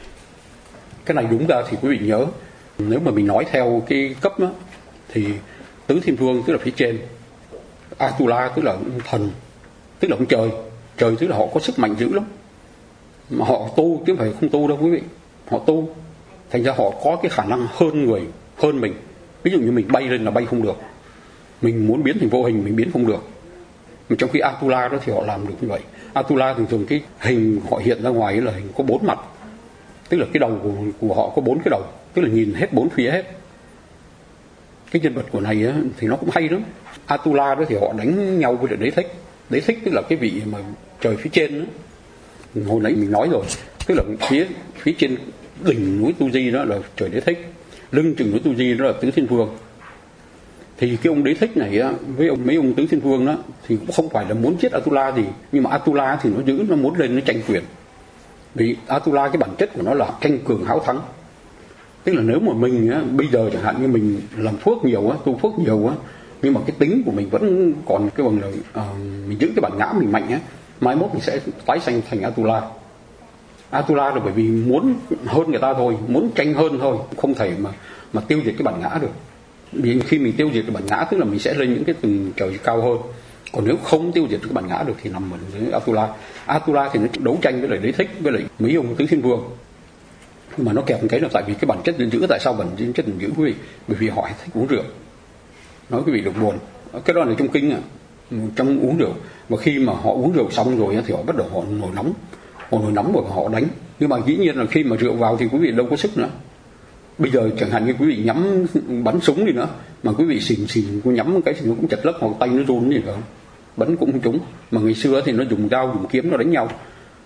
Cái này đúng ra thì quý vị nhớ, nếu mà mình nói theo cái cấp đó, thì tứ thiên vương tức là phía trên, Atula tức là thần, tức là ông trời. Trời tức là họ có sức mạnh dữ lắm, mà họ tu chứ không phải không tu đâu quý vị. Họ tu, thành ra họ có cái khả năng hơn người, hơn mình. Ví dụ như mình bay lên là bay không được, mình muốn biến thành vô hình mình biến không được. Mà trong khi Atula đó thì họ làm được như vậy. Atula thường thường cái hình họ hiện ra ngoài là hình có bốn mặt, tức là cái đầu của, của họ có bốn cái đầu, tức là nhìn hết bốn phía hết. Cái nhân vật của này á, thì nó cũng hay lắm. Atula đó thì họ đánh nhau với Đế Thích. Đế Thích tức là cái vị mà trời phía trên đó. Hồi nãy mình nói rồi, tức là phía phía trên đỉnh núi Tu Di đó là trời Đế Thích, lưng chừng núi Tu Di đó là tứ thiên vương. Thì cái ông Đế Thích này á, với ông mấy ông tứ thiên vương đó thì cũng không phải là muốn giết Atula gì, nhưng mà Atula thì nó giữ, nó muốn lên nó tranh quyền. Vì Atula cái bản chất của nó là tranh cường háo thắng. Tức là nếu mà mình á, bây giờ chẳng hạn như mình làm phước nhiều á, tu phước nhiều á, nhưng mà cái tính của mình vẫn còn cái bằng là uh, mình giữ cái bản ngã mình mạnh á, mai mốt mình sẽ tái sanh thành Atula. Atula là bởi vì muốn hơn người ta thôi, muốn tranh hơn thôi, không thể mà mà tiêu diệt cái bản ngã được. Vì khi mình tiêu diệt cái bản ngã tức là mình sẽ lên những cái tầng trời cao hơn. Còn nếu không tiêu diệt cái bản ngã được thì nằm ở dưới Atula. Atula thì nó đấu tranh với lại Đế Thích, với lại mấy ông tứ thiên vương. Nhưng mà nó kẹp một cái là tại vì cái bản chất giận dữ. Tại sao bản chất giận dữ quý vị? Bởi vì họ thích uống rượu. Nói quý vị được buồn, cái đó là trong kinh à, trong uống rượu. Và khi mà họ uống rượu xong rồi thì họ bắt đầu họ nổi nóng, họ nổi nóng và họ đánh. Nhưng mà dĩ nhiên là khi mà rượu vào thì quý vị đâu có sức nữa, Bây giờ chẳng hạn như quý vị nhắm bắn súng đi nữa mà quý vị xỉn xỉn nhắm một cái thì nó cũng chật lất, hoặc tay nó run gì không, bắn cũng không trúng. Mà ngày xưa thì nó dùng dao dùng kiếm nó đánh nhau,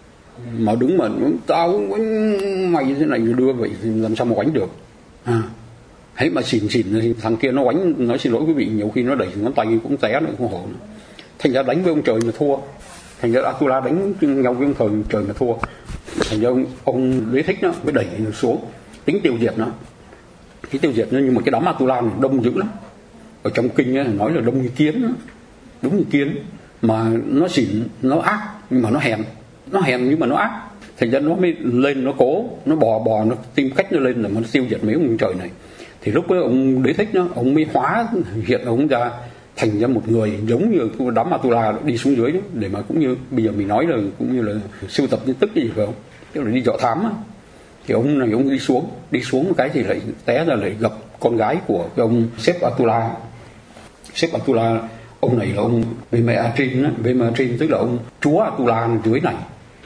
mà đứng mà tao mày thế này đưa vậy thì làm sao mà đánh được à. Hãy mà xỉn xỉn thì thằng kia nó đánh, nói xin lỗi quý vị, nhiều khi nó đẩy ngón tay cũng té nữa không hổ nữa. Thành ra đánh với ông trời mà thua, thành ra Atula đánh nhau với ông thời trời mà thua. Thành ra ông, ông Đế Thích nó mới đẩy xuống tính tiêu diệt nó. Cái tiêu diệt nó, nhưng mà cái đám Atula này đông dữ lắm. Ở trong kinh ấy, nói là đông như kiến đó. Đúng như kiến, mà nó xỉn, nó ác nhưng mà nó hèn, nó hèn nhưng mà nó ác. Thành ra nó mới lên, nó cố, nó bò bò, nó tìm cách nó lên là nó tiêu diệt mấy ông trời này. Thì lúc đó ông Đế Thích nó, ông mới hóa hiện ông ra thành ra một người giống như đám Atula đi xuống dưới đó, để mà cũng như bây giờ mình nói là cũng như là sưu tập tin tức cái gì phải không, tức là đi dò thám á. Thì ông này ông đi xuống, đi xuống một cái thì lại té ra lại gặp con gái của cái ông sếp Atula. Sếp Atula, ông này là ông Vematrin á, Vematrin tức là ông chúa Atula dưới này.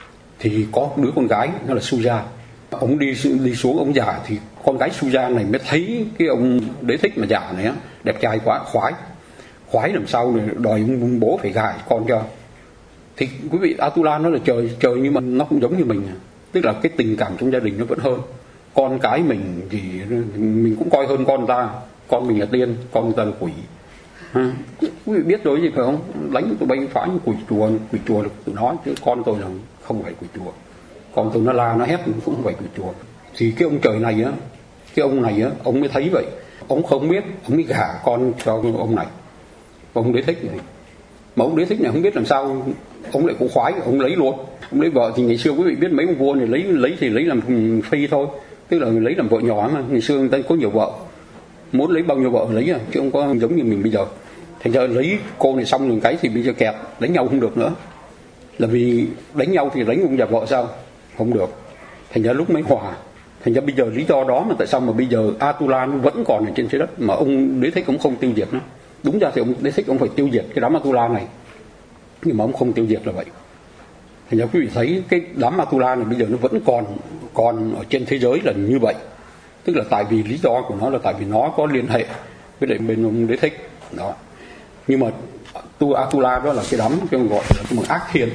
Thì có đứa con gái nó là Suja. Ông đi đi xuống ông già thì con gái Suja này mới thấy cái ông Đế Thích mà già này á đẹp trai quá, khoái. Khoái làm sao này đòi ông bố phải gả con cho. Thì quý vị, Atula nó là trời trời nhưng mà nó cũng giống như mình, tức là cái tình cảm trong gia đình nó vẫn hơn. Con cái mình thì mình cũng coi hơn con ta, con mình là tiên, con người ta là quỷ. À, quý vị biết rồi gì phải không? Đánh tụi bay phá như quỷ chùa, quỷ chùa là tụi nó, chứ con tôi là không phải quỷ chùa. Con tôi nó la nó hét cũng không phải quỷ chùa. Thì cái ông trời này á, cái ông này á, ông mới thấy vậy, ông không biết, ông mới gả con cho ông này, ông Đế Thích này. Mà ông Đế Thích này không biết làm sao ông lại cũng khoái, ông lấy luôn. Ông lấy vợ thì ngày xưa quý vị biết mấy ông vua này lấy lấy thì lấy làm phi thôi, tức là lấy làm vợ nhỏ mà. Ngày xưa người ta có nhiều vợ, muốn lấy bao nhiêu vợ lấy à, chứ không có giống như mình bây giờ. Thành ra lấy cô này xong rồi cái thì bây giờ kẹt, đánh nhau không được nữa. Là vì đánh nhau thì đánh ông già vợ sao? Không được. Thành ra lúc mới hòa. Thành ra bây giờ lý do đó mà tại sao mà bây giờ Atula nó vẫn còn ở trên trái đất mà ông Đế Thích cũng không tiêu diệt nó. Đúng ra thì ông Đế Thích ông phải tiêu diệt cái đám Atula này, nhưng mà ông không tiêu diệt là vậy. Thành ra quý vị thấy cái đám Atula này bây giờ nó vẫn còn còn ở trên thế giới là như vậy. Tức là tại vì lý do của nó là tại vì nó có liên hệ với lại bên ông Đế Thích đó. Nhưng mà tu Atula đó là cái đám cái ông gọi là cái một ác thiên,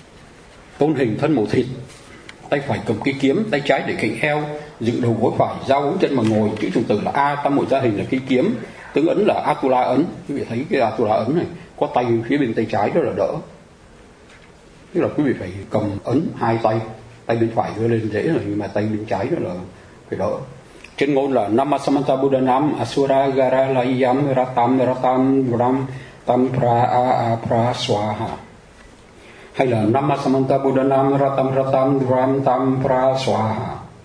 tôn hình thân màu thịt, tay phải cầm cây kiếm, tay trái để cạnh eo, dựng đầu gối phải, dao gối chân mà ngồi. Chữ trùng từ là A, tam hội gia hình là cây kiếm, tướng ấn là Atula ấn. Quý vị thấy cái Atula ấn này có tay phía bên tay trái đó là đỡ, tức là quý vị phải cầm ấn hai tay, tay bên phải đưa lên dễ rồi, nhưng mà tay bên trái đó là phải đỡ. Trên ngôn là Namasamanta Buddhanam Asura Gara Layam Ratam Ratam Ram Tam Pra A A Pra Swaha, hay là Namasamanta Buddhanam Ratam Ratam Ram Tam Pra Swaha.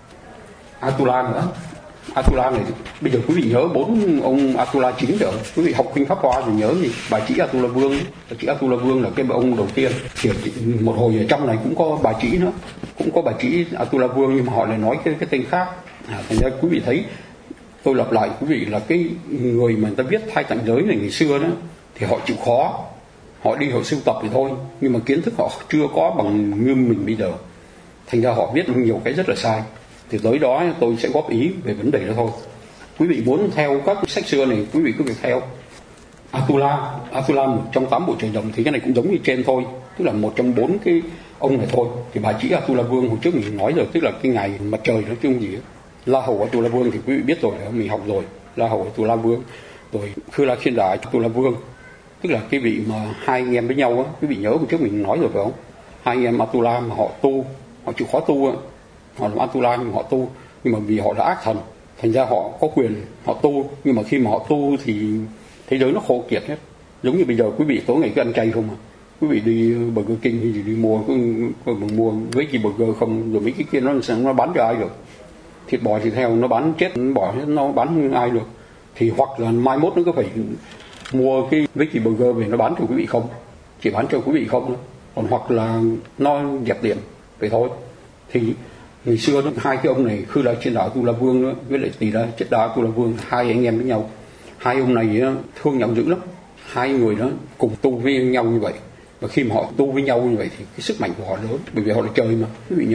Atula nữa. Atula này bây giờ quý vị nhớ bốn ông Atula chính rồi. Quý vị học kinh Pháp Hoa thì nhớ gì? Bài chỉ Atula Vương. Bài chỉ Atula Vương là cái ông đầu tiên. Thì một hồi ở trong này cũng có bài chỉ nữa, cũng có bài chỉ Atula Vương, nhưng mà họ lại nói cái cái tên khác. À, thành ra quý vị thấy, tôi lặp lại quý vị là cái người mà người ta viết Thai Tạng Giới này ngày xưa đó thì họ chịu khó, họ đi họ sưu tập thì thôi, nhưng mà kiến thức họ chưa có bằng như mình bây giờ. Thành ra họ viết nhiều cái rất là sai. Thì tới đó tôi sẽ góp ý về vấn đề đó thôi. Quý vị muốn theo các sách xưa này, quý vị cứ việc theo. Atula, Atula một trong tám bộ trời đồng thì cái này cũng giống như trên thôi, tức là một trong bốn cái ông này thôi. Thì bài chỉ Atula Vương hồi trước mình nói rồi, tức là cái ngày mặt trời nó chứ không gì. La Hầu Atula Vương thì quý vị biết rồi, mình học rồi. La Hầu Atula Vương, rồi Khư La Khiên Đà Atula Vương, tức là cái vị mà hai anh em với nhau á, quý vị nhớ hồi trước mình nói rồi phải không? Hai anh em Atula mà họ tu, họ chịu khó tu á, họ làm Atula nhưng mà họ tu, nhưng mà vì họ là ác thần, thành ra họ có quyền họ tu, nhưng mà khi mà họ tu thì thế giới nó khô kiệt hết. Giống như bây giờ quý vị tối ngày cứ ăn chay không à, quý vị đi Burger King thì đi mua cứ, cứ mua với gì burger không, rồi mấy cái kia nó nó bán cho ai được. Thịt bò thì theo nó bán chết bỏ nó bán ai được. Thì hoặc là mai mốt nó có phải mua cái với kỳ burger về nó bán cho quý vị không, chỉ bán cho quý vị không thôi. Còn hoặc là nó dẹp tiệm vậy thôi. Thì ngày xưa đó, hai cái ông này Khư La Trên Đà Atula Vương đó, với lại Tỳ La Chết Đà Atula Vương, hai anh em với nhau. Hai ông này đó, thương nhau dữ lắm. Hai người đó cùng tu với nhau như vậy, và khi mà họ tu với nhau như vậy thì cái sức mạnh của họ lớn, bởi vì họ là trời mà. Quý vị nhớ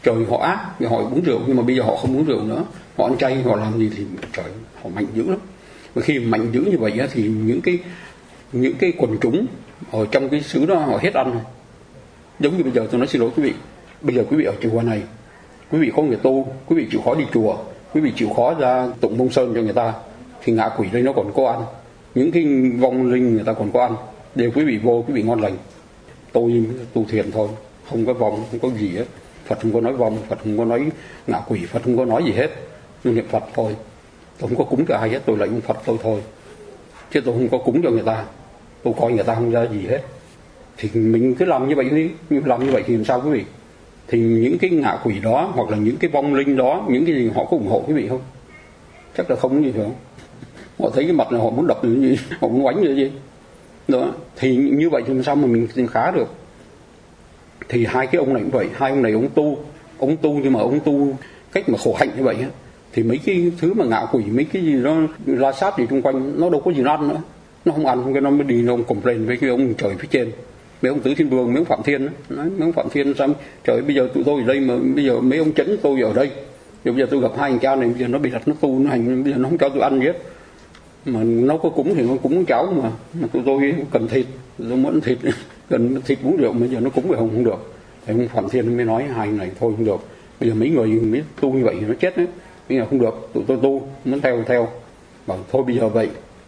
trời họ ác vì họ uống rượu, nhưng mà bây giờ họ không uống rượu nữa, họ ăn chay, họ làm gì thì trời họ mạnh dữ lắm. Và khi mạnh dữ như vậy thì những cái những cái quần chúng ở trong cái xứ đó họ hết ăn. Giống như bây giờ tôi nói xin lỗi quý vị, bây giờ quý vị ở chùa này, quý vị có người tu, quý vị chịu khó đi chùa, quý vị chịu khó ra tụng Mông Sơn cho người ta, thì ngạ quỷ đây nó còn có ăn, những cái vong linh người ta còn có ăn, đều quý vị vô quý vị ngon lành. Tôi tu thiền thôi, không có vong, không có gì hết. Phật không có nói vong, Phật không có nói ngạ quỷ, Phật không có nói gì hết. Tôi niệm Phật thôi, tôi không có cúng cho ai hết, tôi lạy ông Phật tôi thôi, chứ tôi không có cúng cho người ta, tôi coi người ta không ra gì hết. Thì mình cứ làm như vậy đi, làm như vậy thì làm sao quý vị? Thì những cái ngạ quỷ đó hoặc là những cái vong linh đó, những cái gì họ có ủng hộ quý vị không? Chắc là không gì phải không? Họ thấy cái mặt này họ muốn đập như gì, họ muốn quánh như gì đó. Thì như vậy thì làm sao mà mình khá được? Thì hai cái ông này cũng vậy, hai ông này ông tu, ông tu nhưng mà ông tu cách mà khổ hạnh như vậy á, thì mấy cái thứ mà ngạ quỷ, mấy cái gì nó la sát gì xung quanh, nó đâu có gì nó ăn nữa, nó không ăn, cái nó mới đi nó complain với cái ông trời phía trên, mấy ông Tứ Thiên Vương, mấy ông Phạm Thiên đó. Nói mấy ông Phạm Thiên sao trời bây giờ tụi tôi ở đây mà bây giờ mấy ông chấn tôi ở đây, bây giờ tôi gặp hai anh cha này, bây giờ nó bị đặt nó tu nó hành, bây giờ nó không cho tôi ăn gì hết, mà nó có cúng thì nó cúng cháu mà, mà tụi tôi cần thịt, tôi muốn thịt, cần thịt uống rượu, bây giờ nó cúng về không không được. Thì ông Phạm Thiên mới nói hai này thôi không được, bây giờ mấy người mới tu như vậy thì nó chết đấy, bây giờ không được, tụi tôi tu muốn theo theo, bảo thôi bây giờ vậy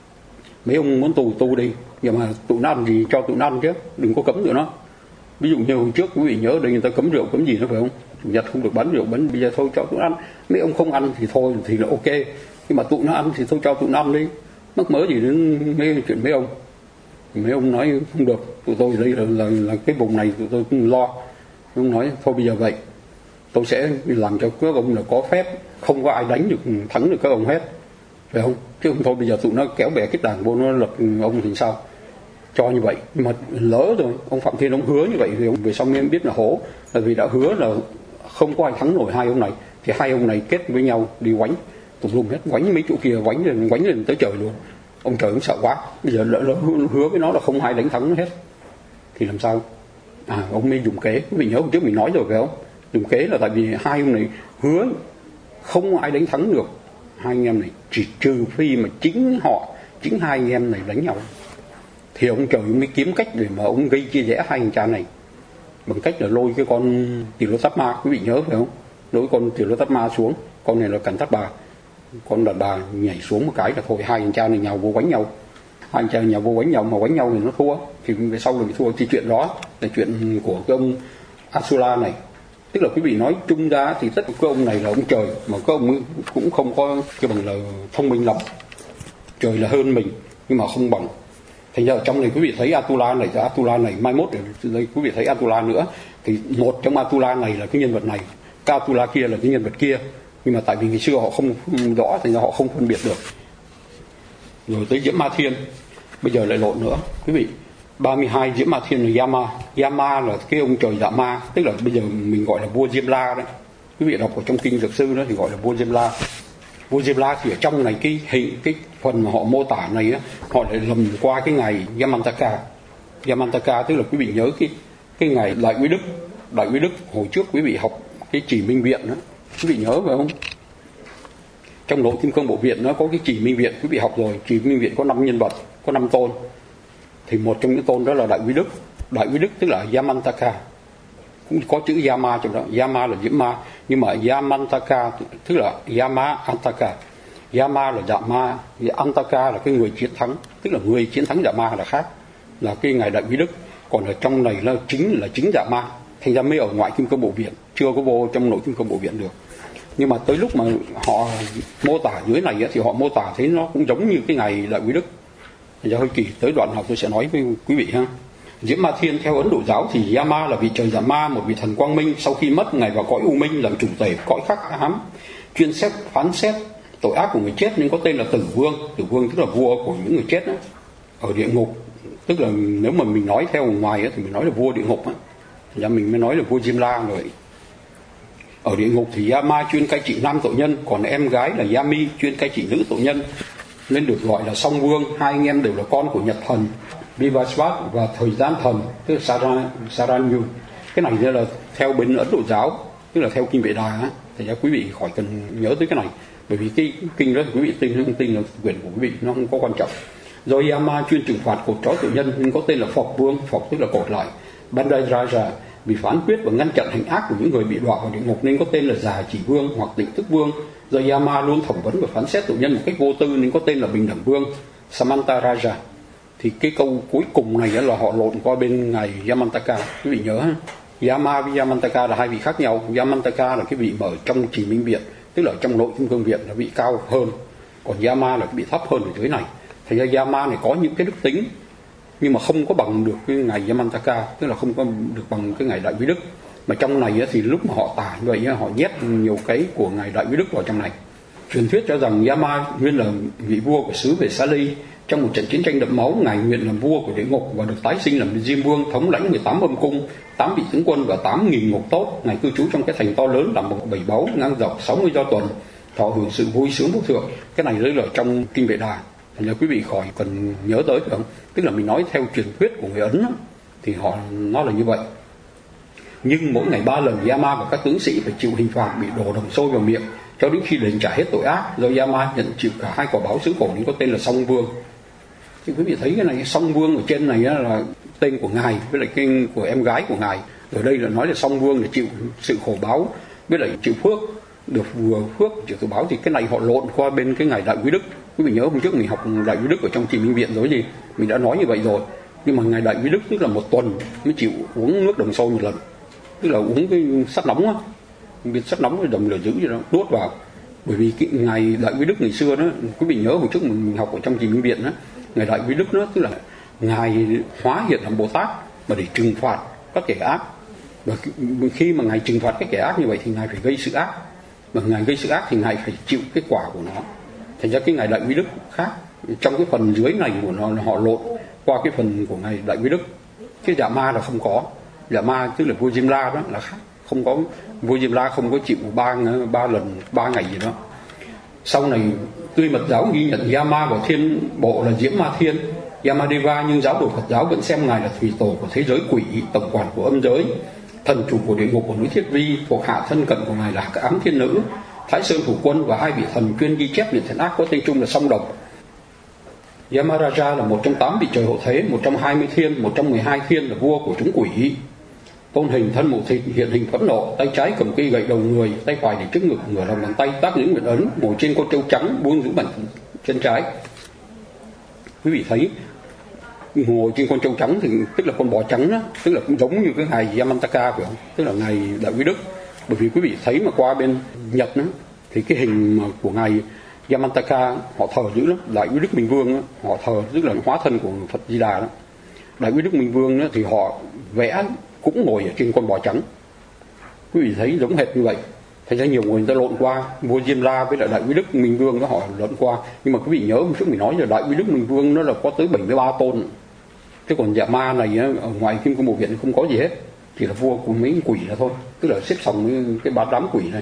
mấy ông muốn tu tu đi, nhưng mà tụi nó ăn gì cho tụi nó ăn chứ đừng có cấm tụi nó. Ví dụ như hồi trước quý vị nhớ đây người ta cấm rượu cấm gì nữa phải không, chủ nhật không được bán rượu bán, bây giờ thôi cho tụi nó ăn, mấy ông không ăn thì thôi thì là ok, nhưng mà tụi nó ăn thì thôi cho tụi nó ăn đi, mắc mớ gì đến mấy chuyện mấy ông. Mấy ông nói không được, tụi tôi đây là, là, là cái vùng này tụi tôi cũng lo. Ông nói thôi bây giờ vậy tôi sẽ làm cho các ông là có phép, không có ai đánh được thắng được các ông hết, phải không? Chứ không thôi bây giờ tụi nó kéo bè kết đảng vô nó lật ông thì sao? Cho như vậy, nhưng mà lỡ rồi, ông Phạm Thiên ông hứa như vậy thì ông về sau em biết là hố, là vì đã hứa là không có ai thắng nổi hai ông này, thì hai ông này kết với nhau đi quánh tùm lum hết, quánh mấy chỗ kia, quánh lên quánh lên tới trời luôn. Ông trời cũng sợ quá, bây giờ lỡ, lỡ hứa với nó là không ai đánh thắng hết thì làm sao? À ông mới dùng kế, quý vị nhớ hôm trước mình nói rồi phải không? Dùng kế là tại vì hai ông này hứa không ai đánh thắng được hai anh em này, chỉ trừ phi mà chính họ, chính hai anh em này đánh nhau, thì ông trời mới kiếm cách để mà ông gây chia rẽ hai anh cha này bằng cách là lôi cái con Tỳ Lô Tát Ma, quý vị nhớ phải không? Lôi con Tỳ Lô Tát Ma xuống, con này là Càn Tát Bà, con đàn bà nhảy xuống một cái là thôi hai anh cha này nhào vô quánh nhau, hai anh cha nhào vô quánh nhau, mà quánh nhau thì nó thua, thì về sau là bị thua. Thì chuyện đó là chuyện của cái ông Asura này, tức là quý vị nói chung ra thì tất cả cái ông này là ông trời, mà cái ông cũng không có cái bằng là thông minh lắm, trời là hơn mình nhưng mà không bằng. Thành ra ở trong này quý vị thấy Atula này, Atula này mai mốt đây quý vị thấy Atula nữa, thì một trong Atula này là cái nhân vật này, cái Atula kia là cái nhân vật kia, nhưng mà tại vì ngày xưa họ không rõ thì họ không phân biệt được. Rồi tới Diễm Ma Thiên, bây giờ lại lộn nữa quý vị. ba mươi hai Diễm Ma Thiên là Yama, Yama là cái ông trời dạ ma, tức là bây giờ mình gọi là vua Diêm La đấy. Quý vị đọc ở trong kinh Dược Sư đó thì gọi là vua Diêm La. Vua Diêm La thì ở trong này cái hình, cái phần mà họ mô tả này á, họ lại lầm qua cái ngày Yamantaka. Yamantaka tức là quý vị nhớ cái cái ngày Đại Quý Đức, Đại Quý Đức hồi trước quý vị học cái Chỉ Minh Viện đó, quý vị nhớ phải không? Trong Nội Kim Cương Bộ Viện nó có cái Chỉ Minh Viện, quý vị học rồi. Chỉ Minh Viện có năm nhân vật, có năm tôn, thì một trong những tôn đó là Đại Quý Đức. Đại Quý Đức tức là Yamantaka, cũng có chữ Yama trong đó. Yama là Diễm Ma, nhưng mà Yamantaka tức là Yama Antaka. Yama là dạ ma, Antaka là cái người chiến thắng, tức là người chiến thắng dạ ma là khác, là cái ngày Đại Quý Đức. Còn ở trong này là chính là chính dạ ma, thành ra mới ở ngoại Kim Cương Bộ Viện, chưa có vô trong Nội Kim Cương Bộ Viện được. Nhưng mà tới lúc mà họ mô tả dưới này thì họ mô tả thấy nó cũng giống như cái ngày Đại Quý Đức. Thành ra hơi kỳ, tới đoạn học tôi sẽ nói với quý vị ha. Diễm Ma Thiên theo Ấn Độ giáo thì Yama là vị trời dạ ma, một vị thần quang minh, sau khi mất ngài vào cõi u minh làm chủ tể cõi khắc ám, chuyên xét phán xét tội ác của người chết, nên có tên là Tử Vương. Tử Vương tức là vua của những người chết đó. Ở địa ngục, tức là nếu mà mình nói theo ngoài đó, thì mình nói là vua địa ngục đó. Thành ra mình mới nói là vua Diêm La rồi. Ở địa ngục thì Yama chuyên cai trị nam tội nhân, còn em gái là Yami chuyên cai trị nữ tội nhân, nên được gọi là song vương. Hai anh em đều là con của Nhật thần Vivasvat và thời gian thần, tức là Saranyu. Cái này là theo bên Ấn Độ giáo, tức là theo kinh Vệ Đà á, thì quý vị khỏi cần nhớ tới cái này, bởi vì cái kinh đó quý vị tin không tin là quyền của quý vị, nó không có quan trọng. Do Yama chuyên trừng phạt cột trói tội nhân nhưng có tên là Phộc Vương, Phộc tức là cột lại. Bandai Raja vì phán quyết và ngăn chặn hành ác của những người bị đọa vào địa ngục nên có tên là Già Chỉ Vương hoặc Tịnh Thức Vương. Do Yama luôn thẩm vấn và phán xét tội nhân một cách vô tư nên có tên là Bình Đẳng Vương, Samanta Raja. Thì cái câu cuối cùng này là họ lộn qua bên ngài Yamantaka, quý vị nhớ ha. Yama với Yamantaka là hai vị khác nhau. Yamantaka là cái vị mà ở trong Trì Minh Viện, tức là trong nội Kim Cương Viện là vị cao hơn, còn Yama là cái vị thấp hơn ở dưới này. Thành ra Yama này có những cái đức tính nhưng mà không có bằng được cái ngài Yamantaka, tức là không có được bằng cái ngài Đại Quý Đức. Mà trong này thì lúc mà họ tả như vậy họ nhét nhiều cái của ngài Đại Quý Đức vào trong này. Truyền thuyết cho rằng Yama nguyên là vị vua của xứ Về Sa Ly. Trong một trận chiến tranh đẫm máu, ngài nguyện làm vua của địa ngục và được tái sinh làm Diêm Vương, thống lãnh mười tám âm cung, tám vị tướng quân và tám nghìn ngục tốt. Ngài cư trú trong cái thành to lớn làm một bảy báu ngang dọc sáu mươi do tuần, thọ hưởng sự vui sướng vô thượng. Cái này rất là trong kinh Vệ Đà, thành ra quý vị khỏi cần nhớ tới phải không? Tức là mình nói theo truyền thuyết của người Ấn đó, thì họ nó là như vậy. Nhưng mỗi ngày ba lần Yama và các tướng sĩ phải chịu hình phạt bị đổ đồng sôi vào miệng cho đến khi đền trả hết tội ác. Do Yama nhận chịu cả hai quả báo xứ khổ nên có tên là Song Vương. Thì quý vị thấy cái này Song Vương ở trên này là tên của ngài với lại cái của em gái của ngài. Ở đây là nói là Song Vương là chịu sự khổ báo với lại chịu phước, được vừa phước chịu tự báo. Thì cái này họ lộn qua bên cái ngài Đại Quý Đức. Quý vị nhớ hôm trước mình học Đại Quý Đức ở trong Trì Minh Viện rồi gì, mình đã nói như vậy rồi. Nhưng mà ngài Đại Quý Đức tức là một tuần mới chịu uống nước đồng sôi một lần, tức là uống cái sắt nóng á, biết sắt nóng cái đầm lửa dữ gì đó đốt vào. Bởi vì cái ngài Đại Quý Đức ngày xưa đó, quý vị nhớ hồi trước mình học ở trong Trì Minh Viện đó, ngài Đại Quý Đức đó tức là ngài hóa hiện làm Bồ Tát mà để trừng phạt các kẻ ác. Và khi mà ngài trừng phạt các kẻ ác như vậy thì ngài phải gây sự ác, mà ngài gây sự ác thì ngài phải chịu kết quả của nó. Thành ra cái ngài Đại Quý Đức khác, trong cái phần dưới này của nó họ lộn qua cái phần của ngài Đại Quý Đức. Cái Dạ Ma là không có, Dạ Ma tức là vua Diêm La đó là khác, không có, vua Diêm La không có chịu ba ba lần ba ngày gì đó. Sau này tuy Mật giáo ghi nhận Yama vào thiên bộ là Diễm Ma Thiên, Yamadeva, nhưng giáo đồ Phật giáo vẫn xem ngài là thủy tổ của thế giới quỷ, tổng quản của âm giới, thần chủ của địa ngục của núi Thiết Vi. Thuộc hạ thân cận của ngài là Hắc Ám Thiên Nữ, Thái Sơn Thủ Quân và hai vị thần chuyên ghi chép những thiện ác có tên chung là Song Độc. Yamaraja là một trong tám vị trời hộ thế, một trong hai mươi thiên, một trong mười hai thiên, là vua của chúng quỷ. Tôn hình thân mù thịt, hiện hình phẫn nộ, tay trái cầm cây gậy đầu người, tay phải để trước ngực, ngửa lòng bàn tay tác những nguyện ấn, ngồi trên con trâu trắng buông giữ bàn chân trái. Quý vị thấy ngồi trên con trâu trắng thì tức là con bò trắng đó, tức là cũng giống như cái ngài Yamantaka phải không? Tức là ngài Đại Quý Đức. Bởi vì quý vị thấy mà qua bên Nhật đó, thì cái hình của ngài Yamantaka họ thờ dữ lắm. Đại Quý Đức Minh Vương đó, họ thờ tức là hóa thân của Phật Di Đà đó. Đại Quý Đức Minh Vương đó, thì họ vẽ cũng ngồi ở trên con bò trắng. Quý vị thấy giống hệt như vậy. Thành ra nhiều người người ta lộn qua vua Diêm La với lại Đại Quý Đức Minh Vương đó họ lộn qua. Nhưng mà quý vị nhớ một chút mình nói là Đại Quý Đức Minh Vương nó là có tới bảy mươi ba tôn. Thế còn Dạ Ma này ở ngoài Kim Cương Bộ Viện không có gì hết, chỉ là vua của mấy quỷ là thôi, tức là xếp sòng với cái bát đám quỷ này.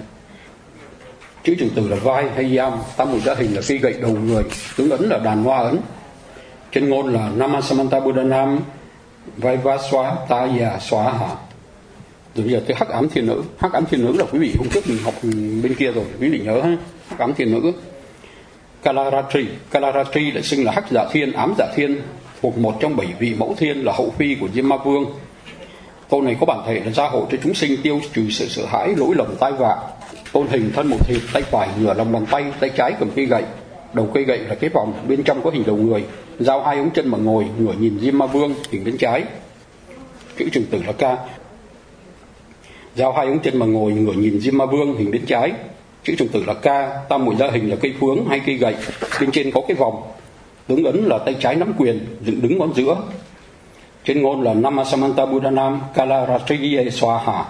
Chữ trừ từ là vai hay yam, tam mùi gia hình là cây gậy đầu người, tướng ấn là đàn hoa ấn. Chân ngôn là Namasamanta Buddhanam Vaivaswa Taya Swaha. Rồi bây giờ tới Hắc Ám Thiên Nữ. Hắc Ám Thiên Nữ là quý vị hôm trước mình học bên kia rồi, quý vị nhớ ha. Hắc Ám Thiên Nữ Kalaratri, Kalaratri lại xưng là Hắc Dạ Thiên, Ám Dạ Thiên, thuộc một trong bảy vị mẫu thiên, là hậu phi của Diêm Ma Vương. Tôn này có bản thể là gia hộ cho chúng sinh, tiêu trừ sự sợ hãi, lỗi lầm, tai vạ. Tôn hình thân một thịt, tay phải ngửa lòng bàn tay, tay trái cầm cây gậy, đầu cây gậy là cái vòng, bên trong có hình đầu người, giao hai ống chân mà ngồi, ngửa nhìn Diêm Ma Vương, hình bên trái. Chữ trừng tử là ca. Giao hai ống chân mà ngồi, ngửa nhìn Diêm Ma Vương, hình bên trái. Chữ trừng tử là ca. Tam muội gia hình là cây phướng hay cây gậy, bên trên có cái vòng. Tướng ấn là tay trái nắm quyền, dựng đứng ngón giữa. Trên ngôn là Namasamanta Buddhanam Kalaratriye Swaha.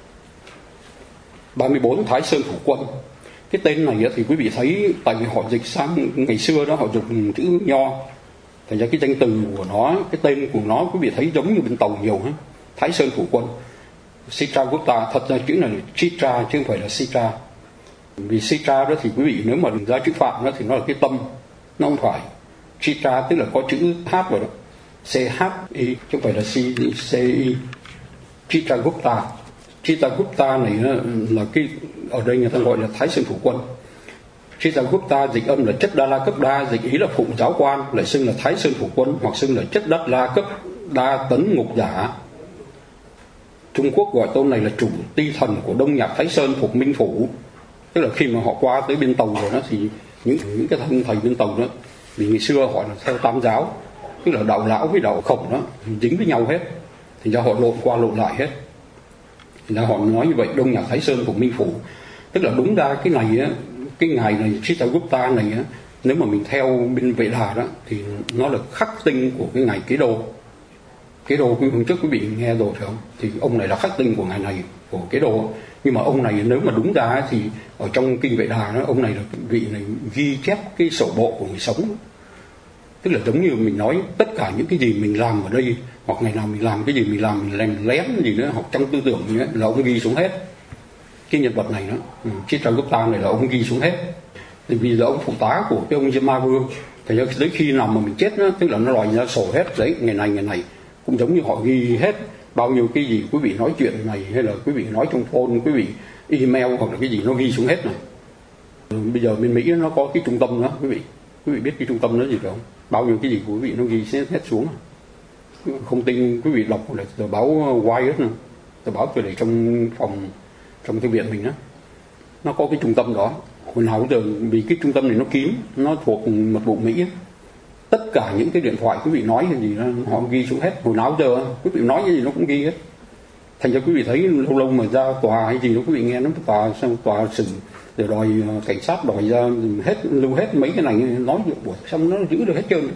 ba mươi bốn Thái Sơn Thủ Quân. Cái tên này thì quý vị thấy tại vì họ dịch sang ngày xưa đó họ dùng chữ nho, thành ra cái danh từ của nó, cái tên của nó quý vị thấy giống như bên Tàu nhiều hết. Thái Sơn Thủ Quân. Citragupta, thật ra chữ này là Chitra chứ không phải là Citra. Vì Citra đó thì quý vị nếu mà ra chữ Phạm đó thì nó là cái tâm, nó không phải. Chitra tức là có chữ H vào đó, C H I chứ không phải là C I. Citragupta Chitragupta này là cái ở đây người ta gọi là Thái Sơn Phủ Quân. Chitragupta dịch âm là Chất Đa La Cấp Đa, dịch ý là phụng giáo quan, lại xưng là Thái Sơn Phủ Quân hoặc xưng là Chất Đa La Cấp Đa Tấn Ngục Giả. Trung Quốc gọi tôn này là chủ ti thần của Đông Nhạc Thái Sơn Phục Minh Phủ. Tức là khi mà họ qua tới bên Tàu rồi đó thì những những cái thân thầy bên Tàu đó, vì ngày xưa họ là theo Tam giáo, tức là đạo lão với đạo khổng đó dính với nhau hết, thì ra họ lộn qua lộn lại hết. Thì ra họ nói như vậy Đông Nhạc Thái Sơn Phục Minh Phủ. Tức là đúng ra cái này á, cái ngày này Chitragupta này á, nếu mà mình theo bên Vệ Đà đó thì nó là khắc tinh của cái ngày Kế Đô. Kế Đô quý hôm trước quý vị nghe rồi phải không? Thì ông này là khắc tinh của ngày này của Kế Đô. Nhưng mà ông này nếu mà đúng ra thì ở trong kinh Vệ Đà đó, ông này là vị này ghi chép cái sổ bộ của người sống. Tức là giống như mình nói tất cả những cái gì mình làm ở đây, hoặc ngày nào mình làm cái gì mình làm mình lén lén gì nữa, hoặc trong tư tưởng mình ấy, là ông ghi xuống hết. Cái nhân vật này đó, Chitragupta này là ông ghi xuống hết. Thì vì là ông phụ tá của cái ông Yama Vương. Thì tới khi nào mà mình chết đó, tức là nó lòi ra sổ hết đấy, ngày này ngày này cũng giống như họ ghi hết bao nhiêu cái gì quý vị nói chuyện này, hay là quý vị nói trong phone, quý vị email hoặc là cái gì nó ghi xuống hết này. Bây giờ bên Mỹ nó có cái trung tâm đó quý vị, quý vị biết cái trung tâm đó gì không? Bao nhiêu cái gì của quý vị nó ghi hết xuống. Không tin quý vị đọc là tờ báo Wired nữa, tờ báo tôi để trong phòng trong thư viện mình đó, nó có cái trung tâm đó. Hồi nào giờ vì cái trung tâm này nó kín, nó thuộc mật vụ Mỹ ấy. Tất cả những cái điện thoại quý vị nói cái gì đó, họ ghi xuống hết. Hồi nào giờ quý vị nói cái gì nó cũng ghi hết. Thành ra quý vị thấy lâu lâu mà ra tòa hay gì đó quý vị nghe nó tòa xong tòa xử rồi đòi cảnh sát đòi ra hết lưu hết mấy cái này, nói buổi xong nó giữ được hết trơn.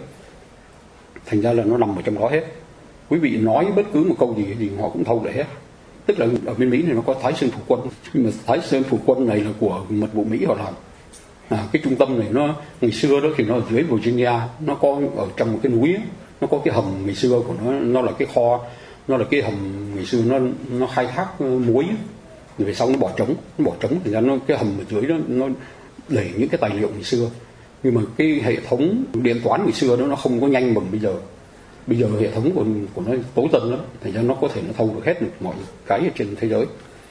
Thành ra là nó nằm ở trong đó hết. Quý vị nói bất cứ một câu gì thì họ cũng thâu lại hết. Tức là ở bên Mỹ này nó có Thái Sơn Phủ Quân, nhưng mà Thái Sơn Phủ Quân này là của mật vụ Mỹ họ làm. À, cái trung tâm này nó ngày xưa đó thì nó ở dưới Virginia, nó có ở trong một cái núi, nó có cái hầm ngày xưa của nó, nó là cái kho, nó là cái hầm ngày xưa nó nó khai thác muối, rồi về sau nó bỏ trống, nó bỏ trống thì ra nó cái hầm ở dưới đó nó để những cái tài liệu ngày xưa. Nhưng mà cái hệ thống điện toán ngày xưa đó nó không có nhanh bằng bây giờ. Bây giờ hệ thống của của nó tối tân lắm, thành ra nó có thể nó thâu được hết được mọi cái ở trên thế giới,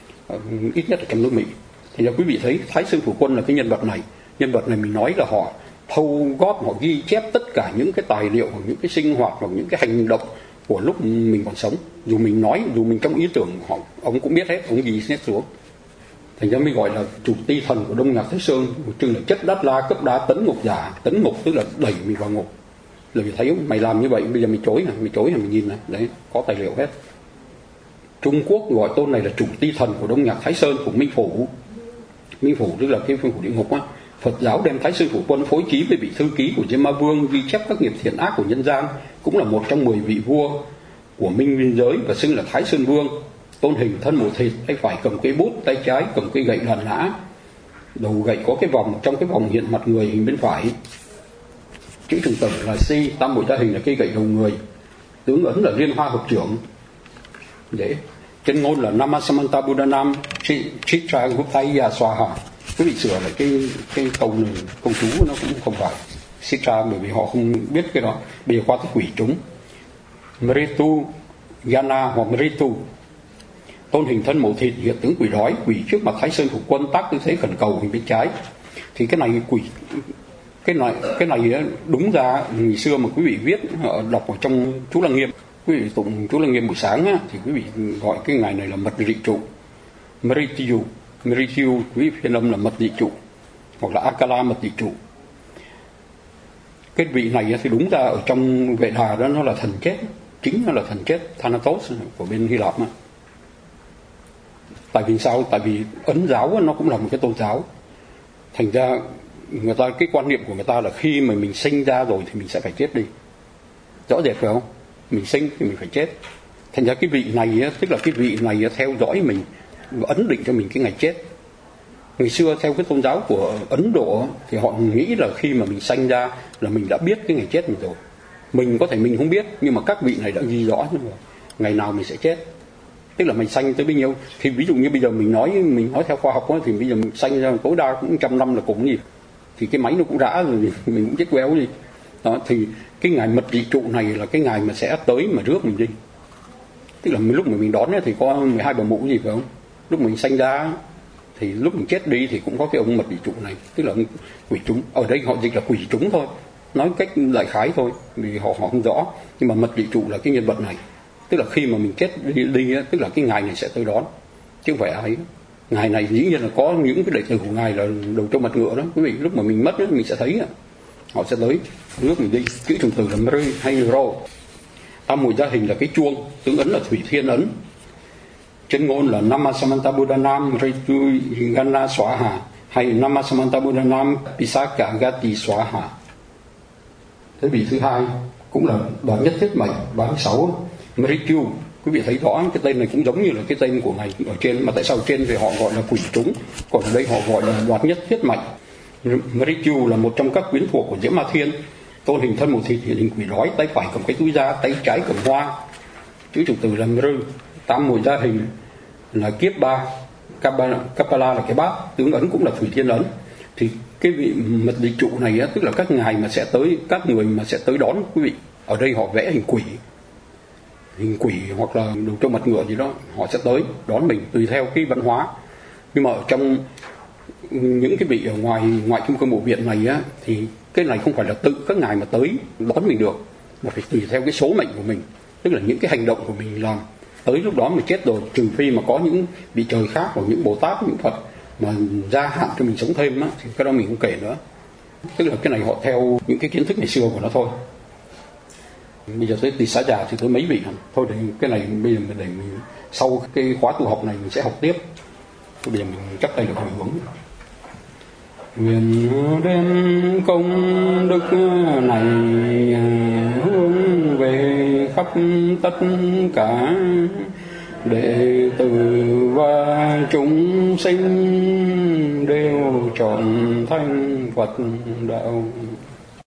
ít nhất là trong nước Mỹ. Thì ra quý vị thấy Thái Sơn Phủ Quân là cái nhân vật này. Nhân vật này mình nói là họ thâu góp, họ ghi chép tất cả những cái tài liệu hoặc những cái sinh hoạt hoặc những cái hành động của lúc mình còn sống. Dù mình nói, dù mình trong ý tưởng họ, ông cũng biết hết, ông ghi hết xuống. Thành ra mới gọi là chủ ti thần của Đông Nhạc Thái Sơn, chừng là Chất Đát La Cấp Đa Tấn Ngục Giả. Tấn ngục tức là đẩy mình vào ngục. Rồi mình thấy mày làm như vậy, bây giờ mày chối này, mày chối này, mình nhìn này, đấy, có tài liệu hết. Trung Quốc gọi tôn này là chủ ti thần của Đông Nhạc Thái Sơn của Minh Phủ. Minh Phủ tức là cái phương phủ địa ngục á. Phật giáo đem Thái Sơn Phủ Quân phối trí với vị thư ký của Yama Vương ghi chép các nghiệp thiện ác của nhân gian, cũng là một trong mười vị vua của Minh Biên giới và xưng là Thái Sơn Vương. Tôn hình thân mù thịt, tay phải cầm cây bút, tay trái cầm cây gậy đàn nã. Đầu gậy có cái vòng, trong cái vòng hiện mặt người hình bên phải. Chữ trùng tử là Si, tam bội đa hình là cây gậy đầu người. Tướng ấn là Liên Hoa Hợp Trưởng. Để chân ngôn là Namasamanta Buddhanam Chitraguptaya Swaha. Quý vị sửa lại cái cái câu này, câu chú nó cũng không phải Sitra, bởi vì họ không biết cái đó. Bây giờ qua cái quỷ chúng Mritu Yana hoặc Mritu. Tôn hình thân mổ thịt, hiện tướng quỷ đói, quỷ trước mặt Thái Sơn Phủ Quân tác tư thế khẩn cầu hình bên trái. Thì cái này quỷ cái này cái này đúng ra ngày xưa mà quý vị viết đọc ở trong chú Lăng Nghiêm, quý vị tụng chú Lăng Nghiêm buổi sáng á, thì quý vị gọi cái ngày này là mật dị trụ, Mritu. Mritu quý vị phiên âm là mật dị trụ hoặc là Akala mật dị trụ. Cái vị này thì đúng ra ở trong Vệ Đà đó nó là thần chết, chính nó là thần chết Thanatos của bên Hy Lạp mà. Tại vì sao? Tại vì Ấn giáo nó cũng là một cái tôn giáo. Thành ra người ta cái quan niệm của người ta là khi mà mình sinh ra rồi thì mình sẽ phải chết đi. Rõ rệt phải không? Mình sinh thì mình phải chết. Thành ra cái vị này tức là cái vị này theo dõi mình và ấn định cho mình cái ngày chết. Ngày xưa theo cái tôn giáo của Ấn Độ thì họ nghĩ là khi mà mình sanh ra là mình đã biết cái ngày chết mình rồi. Mình có thể mình không biết, nhưng mà các vị này đã ghi rõ rồi ngày nào mình sẽ chết. Tức là mình sanh tới bao nhiêu. Thì ví dụ như bây giờ mình nói mình nói theo khoa học đó, thì bây giờ mình sanh ra tối đa cũng trăm năm là cùng gì. Thì cái máy nó cũng rã rồi, mình cũng chết quéo đi. Đó, thì cái ngày mật dị trụ này là cái ngày mà sẽ tới mà rước mình đi. Tức là lúc mà mình đón thì có mười hai bà mụ gì phải không? lúc mình sanh ra thì lúc mình chết đi thì cũng có cái ông mật địa trụ này, tức là ông quỷ trúng. Ở đây họ dịch là quỷ trúng thôi, nói cách đại khái thôi vì họ họ không rõ, nhưng mà mật địa trụ là cái nhân vật này, tức là khi mà mình chết đi, đi tức là cái ngài này sẽ tới đón, chứ không phải ai. Ngài này dĩ nhiên là có những cái đệ tử của ngài là đầu trâu mặt ngựa đó quý vị, lúc mà mình mất đó, mình sẽ thấy họ sẽ tới lúc mình đi. Chữ trùng từ là mri hay ro. Tam muội gia hình là cái chuông, tướng ấn là thủy thiên ấn. Chân ngôn là Namasamanta Buddhanam Ritu Gana Swaha hay Namasamanta Buddhanam Pisaka Gati Swaha. Thế vị thứ hai cũng là đoạn nhất thiết mệnh, đoạn sáu Mritu. Quý vị thấy rõ cái tên này cũng giống như là cái tên của ngài ở trên, mà tại sao trên thì họ gọi là quỷ trúng, còn ở đây họ gọi là đoạn nhất thiết mệnh. Mritu là một trong các quyến thuộc của Diễm Ma Thiên, tôn hình thân một thịt, hình quỷ đói, tay phải cầm cái túi da, tay trái cầm hoa. Chữ chủ từ là Mru. Tam muội gia hình là kiếp ba, Kapala là cái bát, tướng ấn cũng là thủy thiên ấn. Thì cái vị mật địa trụ này á, tức là các ngài mà sẽ tới, các người mà sẽ tới đón quý vị. Ở đây họ vẽ hình quỷ, hình quỷ hoặc là đầu trâu mặt ngựa gì đó, họ sẽ tới đón mình tùy theo cái văn hóa. Nhưng mà ở trong những cái vị ở ngoài ngoại trung tâm bộ viện này á, thì cái này không phải là tự các ngài mà tới đón mình được, mà phải tùy theo cái số mệnh của mình, tức là những cái hành động của mình làm. Tới lúc đó mình chết rồi, trừ phi mà có những vị trời khác hoặc những Bồ Tát, những Phật mà gia hạn cho mình sống thêm á, thì cái đó mình không kể nữa. Tức là cái này họ theo những cái kiến thức ngày xưa của nó thôi. Bây giờ tới Tỳ Xá Già thì tới mấy vị hả? Thôi thì cái này bây giờ mình để mình sau cái khóa tu học này mình sẽ học tiếp. Bây giờ mình chắc tay được hồi hướng. Nguyện đem công đức này hướng về khắp tất cả đệ tử và chúng sinh đều trọn thanh Phật đạo.